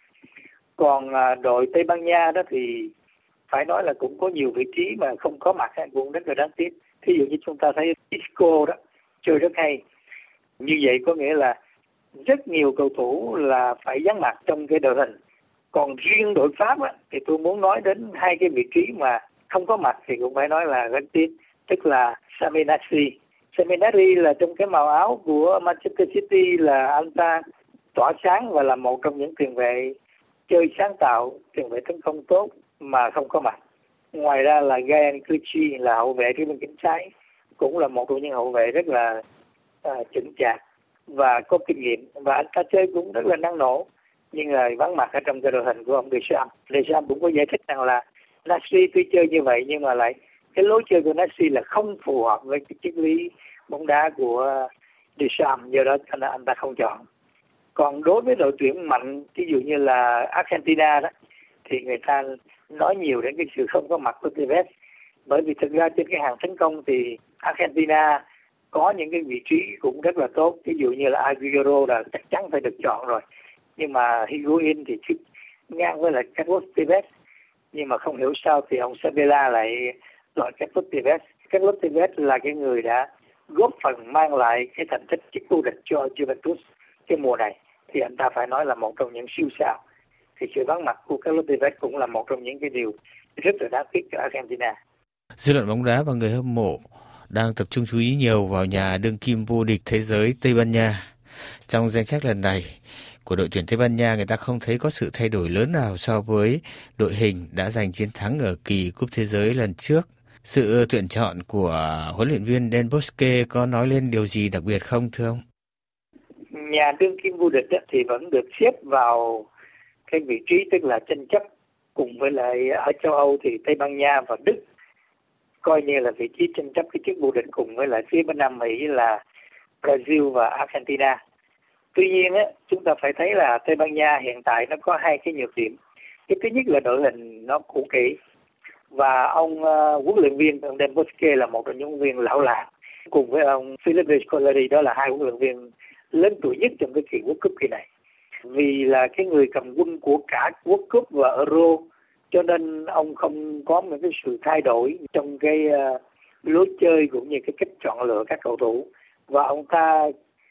Còn đội Tây Ban Nha đó thì phải nói là cũng có nhiều vị trí mà không có mặt, cũng rất là đáng tiếc. Thí dụ như chúng ta thấy Isco đó chơi rất hay. Như vậy có nghĩa là rất nhiều cầu thủ là phải vắng mặt trong cái đội hình. Còn riêng đội Pháp á, thì tôi muốn nói đến hai cái vị trí mà không có mặt thì cũng phải nói là rất tiếc, tức là Samir Nasri. Samir Nasri là trong cái màu áo của Manchester City là anh ta tỏa sáng và là một trong những tiền vệ chơi sáng tạo, tiền vệ tấn công tốt mà không có mặt. Ngoài ra là Ryan Clichy là hậu vệ phía bên cánh trái, cũng là một trong những hậu vệ rất là à, chững chạc và có kinh nghiệm, và anh ta chơi cũng rất là năng nổ, nhưng là vắng mặt ở trong cái đội hình của ông Deschamps. Deschamps cũng có giải thích rằng là Nasri tuy chơi như vậy nhưng mà lại cái lối chơi của Nasri là không phù hợp với cái triết lý bóng đá của Deschamps, do đó anh ta không chọn. Còn đối với đội tuyển mạnh, ví dụ như là Argentina đó, thì người ta nói nhiều đến cái sự không có mặt của Tevez. Bởi vì thực ra trên cái hàng tấn công thì Argentina có những cái vị trí cũng rất là tốt. Ví dụ như là Agüero là chắc chắn phải được chọn rồi. Nhưng mà Higuain thì ngang với lại Carlos Tevez. Nhưng mà không hiểu sao thì ông Sabella lại loại Carlos Tevez. Carlos Tevez là cái người đã góp phần mang lại cái thành tích chức vô địch cho Juventus cái mùa này. Thì anh ta phải nói là một trong những siêu sao. Thì sự vắng mặt của Carlos Tevez cũng là một trong những cái điều rất là đáng tiếc cho Argentina. Dư luận bóng đá và người hâm mộ đang tập trung chú ý nhiều vào nhà đương kim vô địch thế giới Tây Ban Nha. Trong danh sách lần này của đội tuyển Tây Ban Nha, người ta không thấy có sự thay đổi lớn nào so với đội hình đã giành chiến thắng ở kỳ Cúp Thế giới lần trước. Sự tuyển chọn của huấn luyện viên Den Bosque có nói lên điều gì đặc biệt không thưa ông? Nhà đương kim vô địch thì vẫn được xếp vào cái vị trí tức là tranh chấp cùng với lại ở châu Âu thì Tây Ban Nha và Đức coi như là vị trí tranh chấp cái chức vô địch cùng với lại phía bên Nam Mỹ là Brazil và Argentina. Tuy nhiên á, chúng ta phải thấy là Tây Ban Nha hiện tại nó có hai cái nhược điểm. Cái thứ nhất là đội hình nó cũ kỹ và ông uh, huấn luyện viên ông Den Bosque là một trong những huấn luyện viên lão làng cùng với ông Felipe Scolari, đó là hai huấn luyện viên lớn tuổi nhất trong cái kỳ World Cup kỳ này. Vì là cái người cầm quân của cả World Cup và Euro cho nên ông không có một cái sự thay đổi trong cái uh, lối chơi cũng như cái cách chọn lựa các cầu thủ. Và ông ta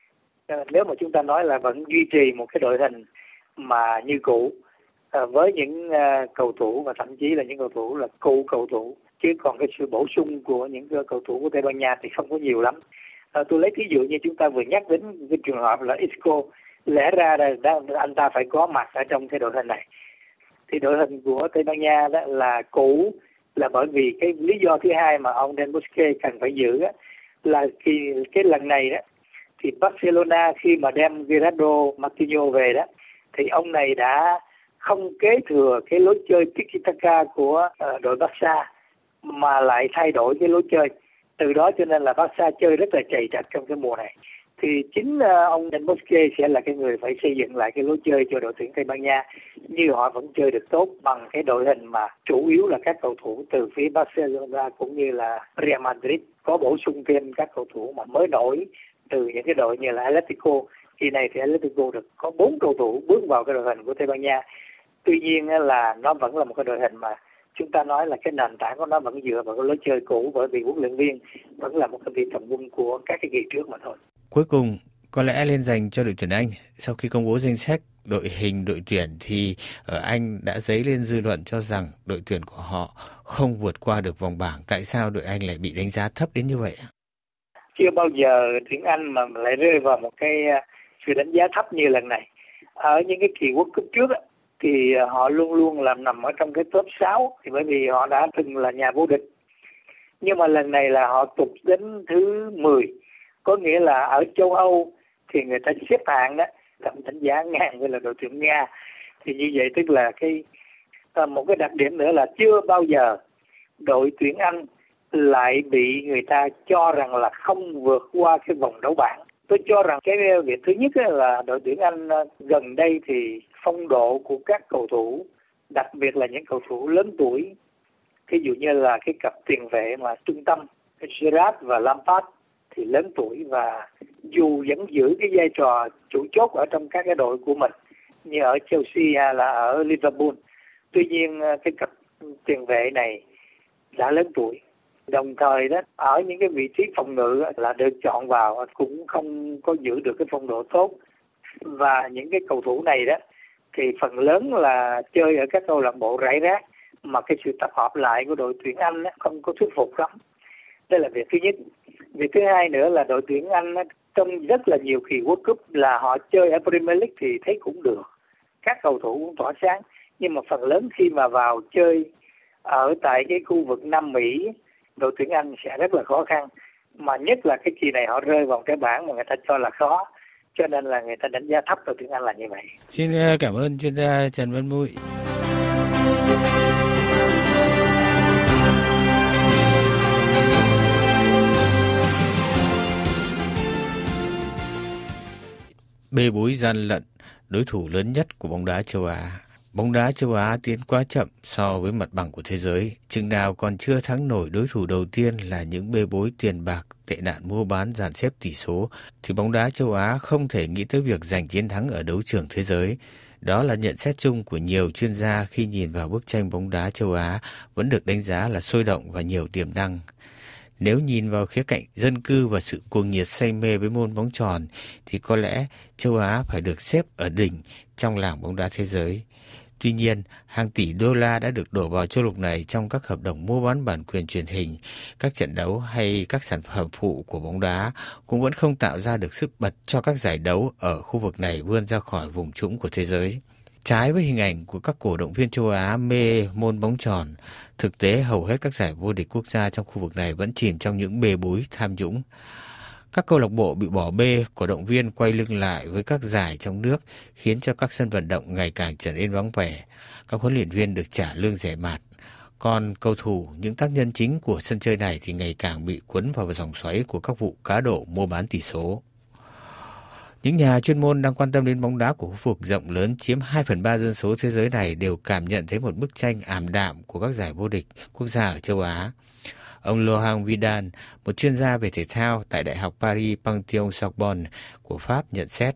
uh, nếu mà chúng ta nói là vẫn duy trì một cái đội hình mà như cũ uh, với những uh, cầu thủ và thậm chí là những cầu thủ là cựu cầu thủ, chứ còn cái sự bổ sung của những uh, cầu thủ của Tây Ban Nha thì không có nhiều lắm. Uh, tôi lấy ví dụ như chúng ta vừa nhắc đến cái trường hợp là Isco, lẽ ra là anh ta phải có mặt ở trong cái đội hình này. Thì đội hình của Tây Ban Nha đó là cũ là bởi vì cái lý do thứ hai mà ông Den Bosque cần phải giữ á, là khi cái lần này đó thì Barcelona khi mà đem Gerardo Martino về đó thì ông này đã không kế thừa cái lối chơi tiki-taka của uh, đội Barca mà lại thay đổi cái lối chơi. Từ đó cho nên là Barca chơi rất là chầy chật trong cái mùa này. Thì chính uh, ông Den Bosque sẽ là cái người phải xây dựng lại cái lối chơi cho đội tuyển Tây Ban Nha, như họ vẫn chơi được tốt bằng cái đội hình mà chủ yếu là các cầu thủ từ phía Barcelona cũng như là Real Madrid, có bổ sung thêm các cầu thủ mà mới nổi từ những cái đội như là Atletico. Kỳ này thì Atletico được có bốn cầu thủ bước vào cái đội hình của Tây Ban Nha. Tuy nhiên là nó vẫn là một cái đội hình mà chúng ta nói là cái nền tảng của nó vẫn dựa vào cái lối chơi cũ, bởi vì huấn luyện viên vẫn là một cái vị cầm quân của các cái kỳ trước mà thôi. Cuối cùng, có lẽ lên dành cho đội tuyển Anh. Sau khi công bố danh sách đội hình đội tuyển thì ở Anh đã dấy lên dư luận cho rằng đội tuyển của họ không vượt qua được vòng bảng. Tại sao đội Anh lại bị đánh giá thấp đến như vậy? Chưa bao giờ tuyển Anh mà lại rơi vào một cái sự đánh giá thấp như lần này. Ở những cái kỳ World Cup trước thì họ luôn luôn làm nằm ở trong cái top sáu, thì bởi vì họ đã từng là nhà vô địch. Nhưng mà lần này là họ tụt đến thứ mười. Có nghĩa là ở châu Âu thì người ta xếp hạng đó, thậm đánh giá ngang với là đội tuyển Nga. Thì như vậy tức là cái một cái đặc điểm nữa là chưa bao giờ đội tuyển Anh lại bị người ta cho rằng là không vượt qua cái vòng đấu bảng. Tôi cho rằng cái việc thứ nhất là đội tuyển Anh gần đây thì phong độ của các cầu thủ, đặc biệt là những cầu thủ lớn tuổi, ví dụ như là cái cặp tiền vệ mà trung tâm Gerrard và Lampard thì lớn tuổi và dù vẫn giữ cái vai trò chủ chốt ở trong các cái đội của mình như ở Chelsea hay là ở Liverpool. Tuy nhiên cái cặp tiền vệ này đã lớn tuổi. Đồng thời đó, ở những cái vị trí phòng ngự là được chọn vào cũng không có giữ được cái phong độ tốt. Và những cái cầu thủ này đó thì phần lớn là chơi ở các câu lạc bộ rải rác, mà cái sự tập hợp lại của đội tuyển Anh không có thuyết phục lắm. Đây là việc thứ nhất. Việc thứ hai nữa là đội tuyển Anh trong rất là nhiều kỳ World Cup là họ chơi ở Premier League thì thấy cũng được, các cầu thủ cũng tỏa sáng. Nhưng mà phần lớn khi mà vào chơi ở tại cái khu vực Nam Mỹ, đội tuyển Anh sẽ rất là khó khăn. Mà nhất là cái kỳ này họ rơi vào cái bảng mà người ta cho là khó, cho nên là người ta đánh giá thấp đội tuyển Anh là như vậy. Xin cảm ơn chuyên gia Trần Văn Mụi. Bê bối gian lận, đối thủ lớn nhất của bóng đá châu Á. Bóng đá châu Á tiến quá chậm so với mặt bằng của thế giới. Chừng nào còn chưa thắng nổi đối thủ đầu tiên là những bê bối tiền bạc, tệ nạn mua bán, dàn xếp tỷ số, thì bóng đá châu Á không thể nghĩ tới việc giành chiến thắng ở đấu trường thế giới. Đó là nhận xét chung của nhiều chuyên gia khi nhìn vào bức tranh bóng đá châu Á vẫn được đánh giá là sôi động và nhiều tiềm năng. Nếu nhìn vào khía cạnh dân cư và sự cuồng nhiệt say mê với môn bóng tròn thì có lẽ châu Á phải được xếp ở đỉnh trong làng bóng đá thế giới. Tuy nhiên, hàng tỷ đô la đã được đổ vào châu lục này trong các hợp đồng mua bán bản quyền truyền hình, các trận đấu hay các sản phẩm phụ của bóng đá cũng vẫn không tạo ra được sức bật cho các giải đấu ở khu vực này vươn ra khỏi vùng trũng của thế giới. Trái với hình ảnh của các cổ động viên châu Á mê môn bóng tròn, thực tế hầu hết các giải vô địch quốc gia trong khu vực này vẫn chìm trong những bê bối tham nhũng. Các câu lạc bộ bị bỏ bê, cổ động viên quay lưng lại với các giải trong nước khiến cho các sân vận động ngày càng trở nên vắng vẻ. Các huấn luyện viên được trả lương rẻ mạt. Còn cầu thủ, những tác nhân chính của sân chơi này thì ngày càng bị cuốn vào dòng xoáy của các vụ cá độ mua bán tỷ số. Những nhà chuyên môn đang quan tâm đến bóng đá của khu vực rộng lớn chiếm hai phần ba dân số thế giới này đều cảm nhận thấy một bức tranh ảm đạm của các giải vô địch quốc gia ở châu Á. Ông Laurent Vidal, một chuyên gia về thể thao tại Đại học Paris Panthéon-Sorbonne của Pháp nhận xét,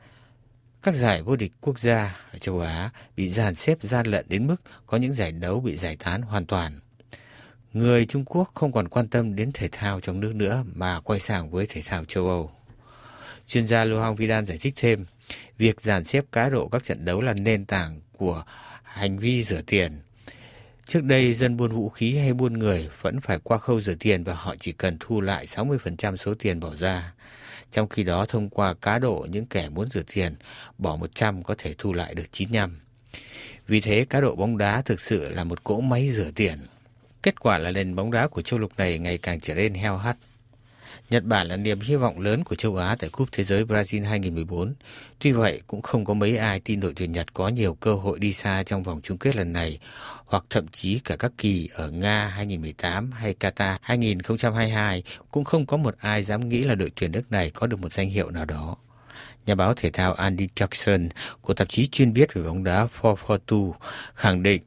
các giải vô địch quốc gia ở châu Á bị dàn xếp gian lận đến mức có những giải đấu bị giải tán hoàn toàn. Người Trung Quốc không còn quan tâm đến thể thao trong nước nữa mà quay sang với thể thao châu Âu. Chuyên gia Laurent Vidal giải thích thêm, việc dàn xếp cá độ các trận đấu là nền tảng của hành vi rửa tiền. Trước đây, dân buôn vũ khí hay buôn người vẫn phải qua khâu rửa tiền và họ chỉ cần thu lại sáu mươi phần trăm số tiền bỏ ra. Trong khi đó, thông qua cá độ, những kẻ muốn rửa tiền bỏ một trăm có thể thu lại được chín mươi lăm. Vì thế, cá độ bóng đá thực sự là một cỗ máy rửa tiền. Kết quả là nền bóng đá của châu lục này ngày càng trở nên heo hắt. Nhật Bản là niềm hy vọng lớn của châu Á tại Cúp Thế giới Brazil hai không một bốn. Tuy vậy, cũng không có mấy ai tin đội tuyển Nhật có nhiều cơ hội đi xa trong vòng chung kết lần này, hoặc thậm chí cả các kỳ ở Nga hai không một tám hay Qatar hai không hai hai, cũng không có một ai dám nghĩ là đội tuyển nước này có được một danh hiệu nào đó. Nhà báo thể thao Andy Jackson của tạp chí chuyên viết về bóng đá bốn bốn hai khẳng định,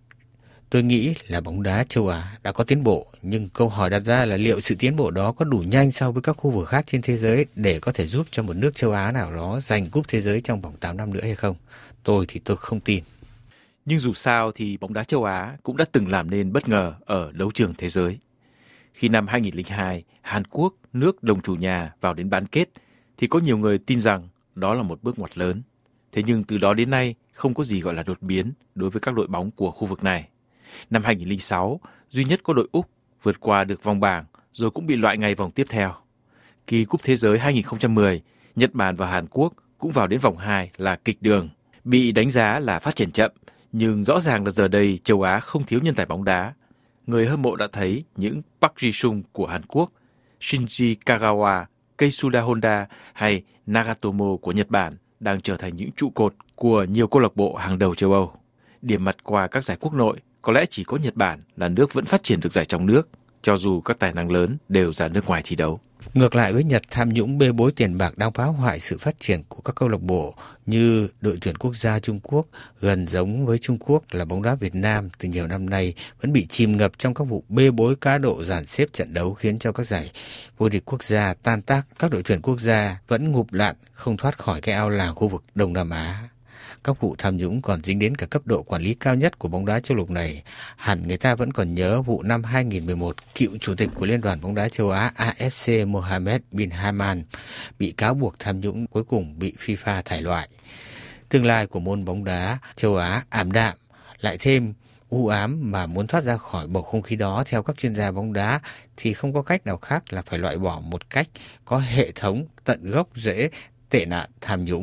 tôi nghĩ là bóng đá châu Á đã có tiến bộ, nhưng câu hỏi đặt ra là liệu sự tiến bộ đó có đủ nhanh so với các khu vực khác trên thế giới để có thể giúp cho một nước châu Á nào đó giành cúp thế giới trong vòng tám năm nữa hay không? Tôi thì tôi không tin. Nhưng dù sao thì bóng đá châu Á cũng đã từng làm nên bất ngờ ở đấu trường thế giới. Khi năm hai không không hai, Hàn Quốc, nước đồng chủ nhà vào đến bán kết, thì có nhiều người tin rằng đó là một bước ngoặt lớn. Thế nhưng từ đó đến nay không có gì gọi là đột biến đối với các đội bóng của khu vực này. Năm hai không không sáu, duy nhất có đội Úc vượt qua được vòng bảng rồi cũng bị loại ngay vòng tiếp theo. Kỳ Cúp Thế giới hai không một không, Nhật Bản và Hàn Quốc cũng vào đến vòng hai là kịch đường. Bị đánh giá là phát triển chậm, nhưng rõ ràng là giờ đây châu Á không thiếu nhân tài bóng đá. Người hâm mộ đã thấy những Park Ji-sung của Hàn Quốc, Shinji Kagawa, Keisuda Honda hay Nagatomo của Nhật Bản đang trở thành những trụ cột của nhiều câu lạc bộ hàng đầu châu Âu. Điểm mặt qua các giải quốc nội, có lẽ chỉ có Nhật Bản là nước vẫn phát triển được giải trong nước, cho dù các tài năng lớn đều ra nước ngoài thi đấu. Ngược lại với Nhật, tham nhũng bê bối tiền bạc đang phá hoại sự phát triển của các câu lạc bộ như đội tuyển quốc gia Trung Quốc, gần giống với Trung Quốc là bóng đá Việt Nam từ nhiều năm nay vẫn bị chìm ngập trong các vụ bê bối cá độ dàn xếp trận đấu khiến cho các giải vô địch quốc gia tan tác. Các đội tuyển quốc gia vẫn ngụp lặn không thoát khỏi cái ao làng khu vực Đông Nam Á. Các vụ tham nhũng còn dính đến cả cấp độ quản lý cao nhất của bóng đá châu lục này. Hẳn người ta vẫn còn nhớ vụ năm hai không một một, cựu chủ tịch của Liên đoàn bóng đá châu Á A F C Mohammed bin Haman bị cáo buộc tham nhũng, cuối cùng bị FIFA thải loại. Tương lai của môn bóng đá châu Á ảm đạm, lại thêm u ám, mà muốn thoát ra khỏi bầu không khí đó theo các chuyên gia bóng đá thì không có cách nào khác là phải loại bỏ một cách có hệ thống tận gốc rễ tệ nạn tham nhũng.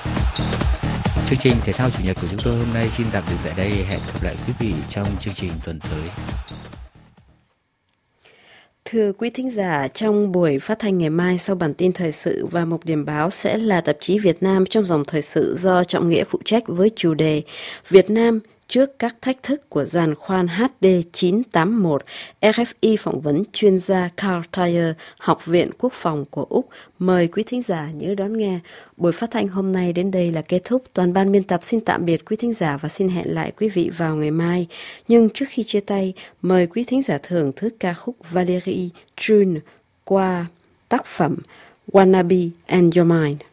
Chương trình Thể thao Chủ nhật của chúng tôi hôm nay xin tạm dừng tại đây. Hẹn gặp lại quý vị trong chương trình tuần tới. Thưa quý thính giả, trong buổi phát thanh ngày mai sau bản tin thời sự và mục điểm báo sẽ là tạp chí Việt Nam trong dòng thời sự do Trọng Nghĩa phụ trách với chủ đề Việt Nam trước các thách thức của giàn khoan H D chín tám mốt. R F I phỏng vấn chuyên gia Carl Thayer, Học viện Quốc phòng của Úc. Mời quý thính giả nhớ đón nghe. Buổi phát thanh hôm nay đến đây là kết thúc. Toàn ban biên tập xin tạm biệt quý thính giả và xin hẹn lại quý vị vào ngày mai. Nhưng trước khi chia tay, mời quý thính giả thưởng thức ca khúc Valerie Trune qua tác phẩm Wannabe and Your Mind.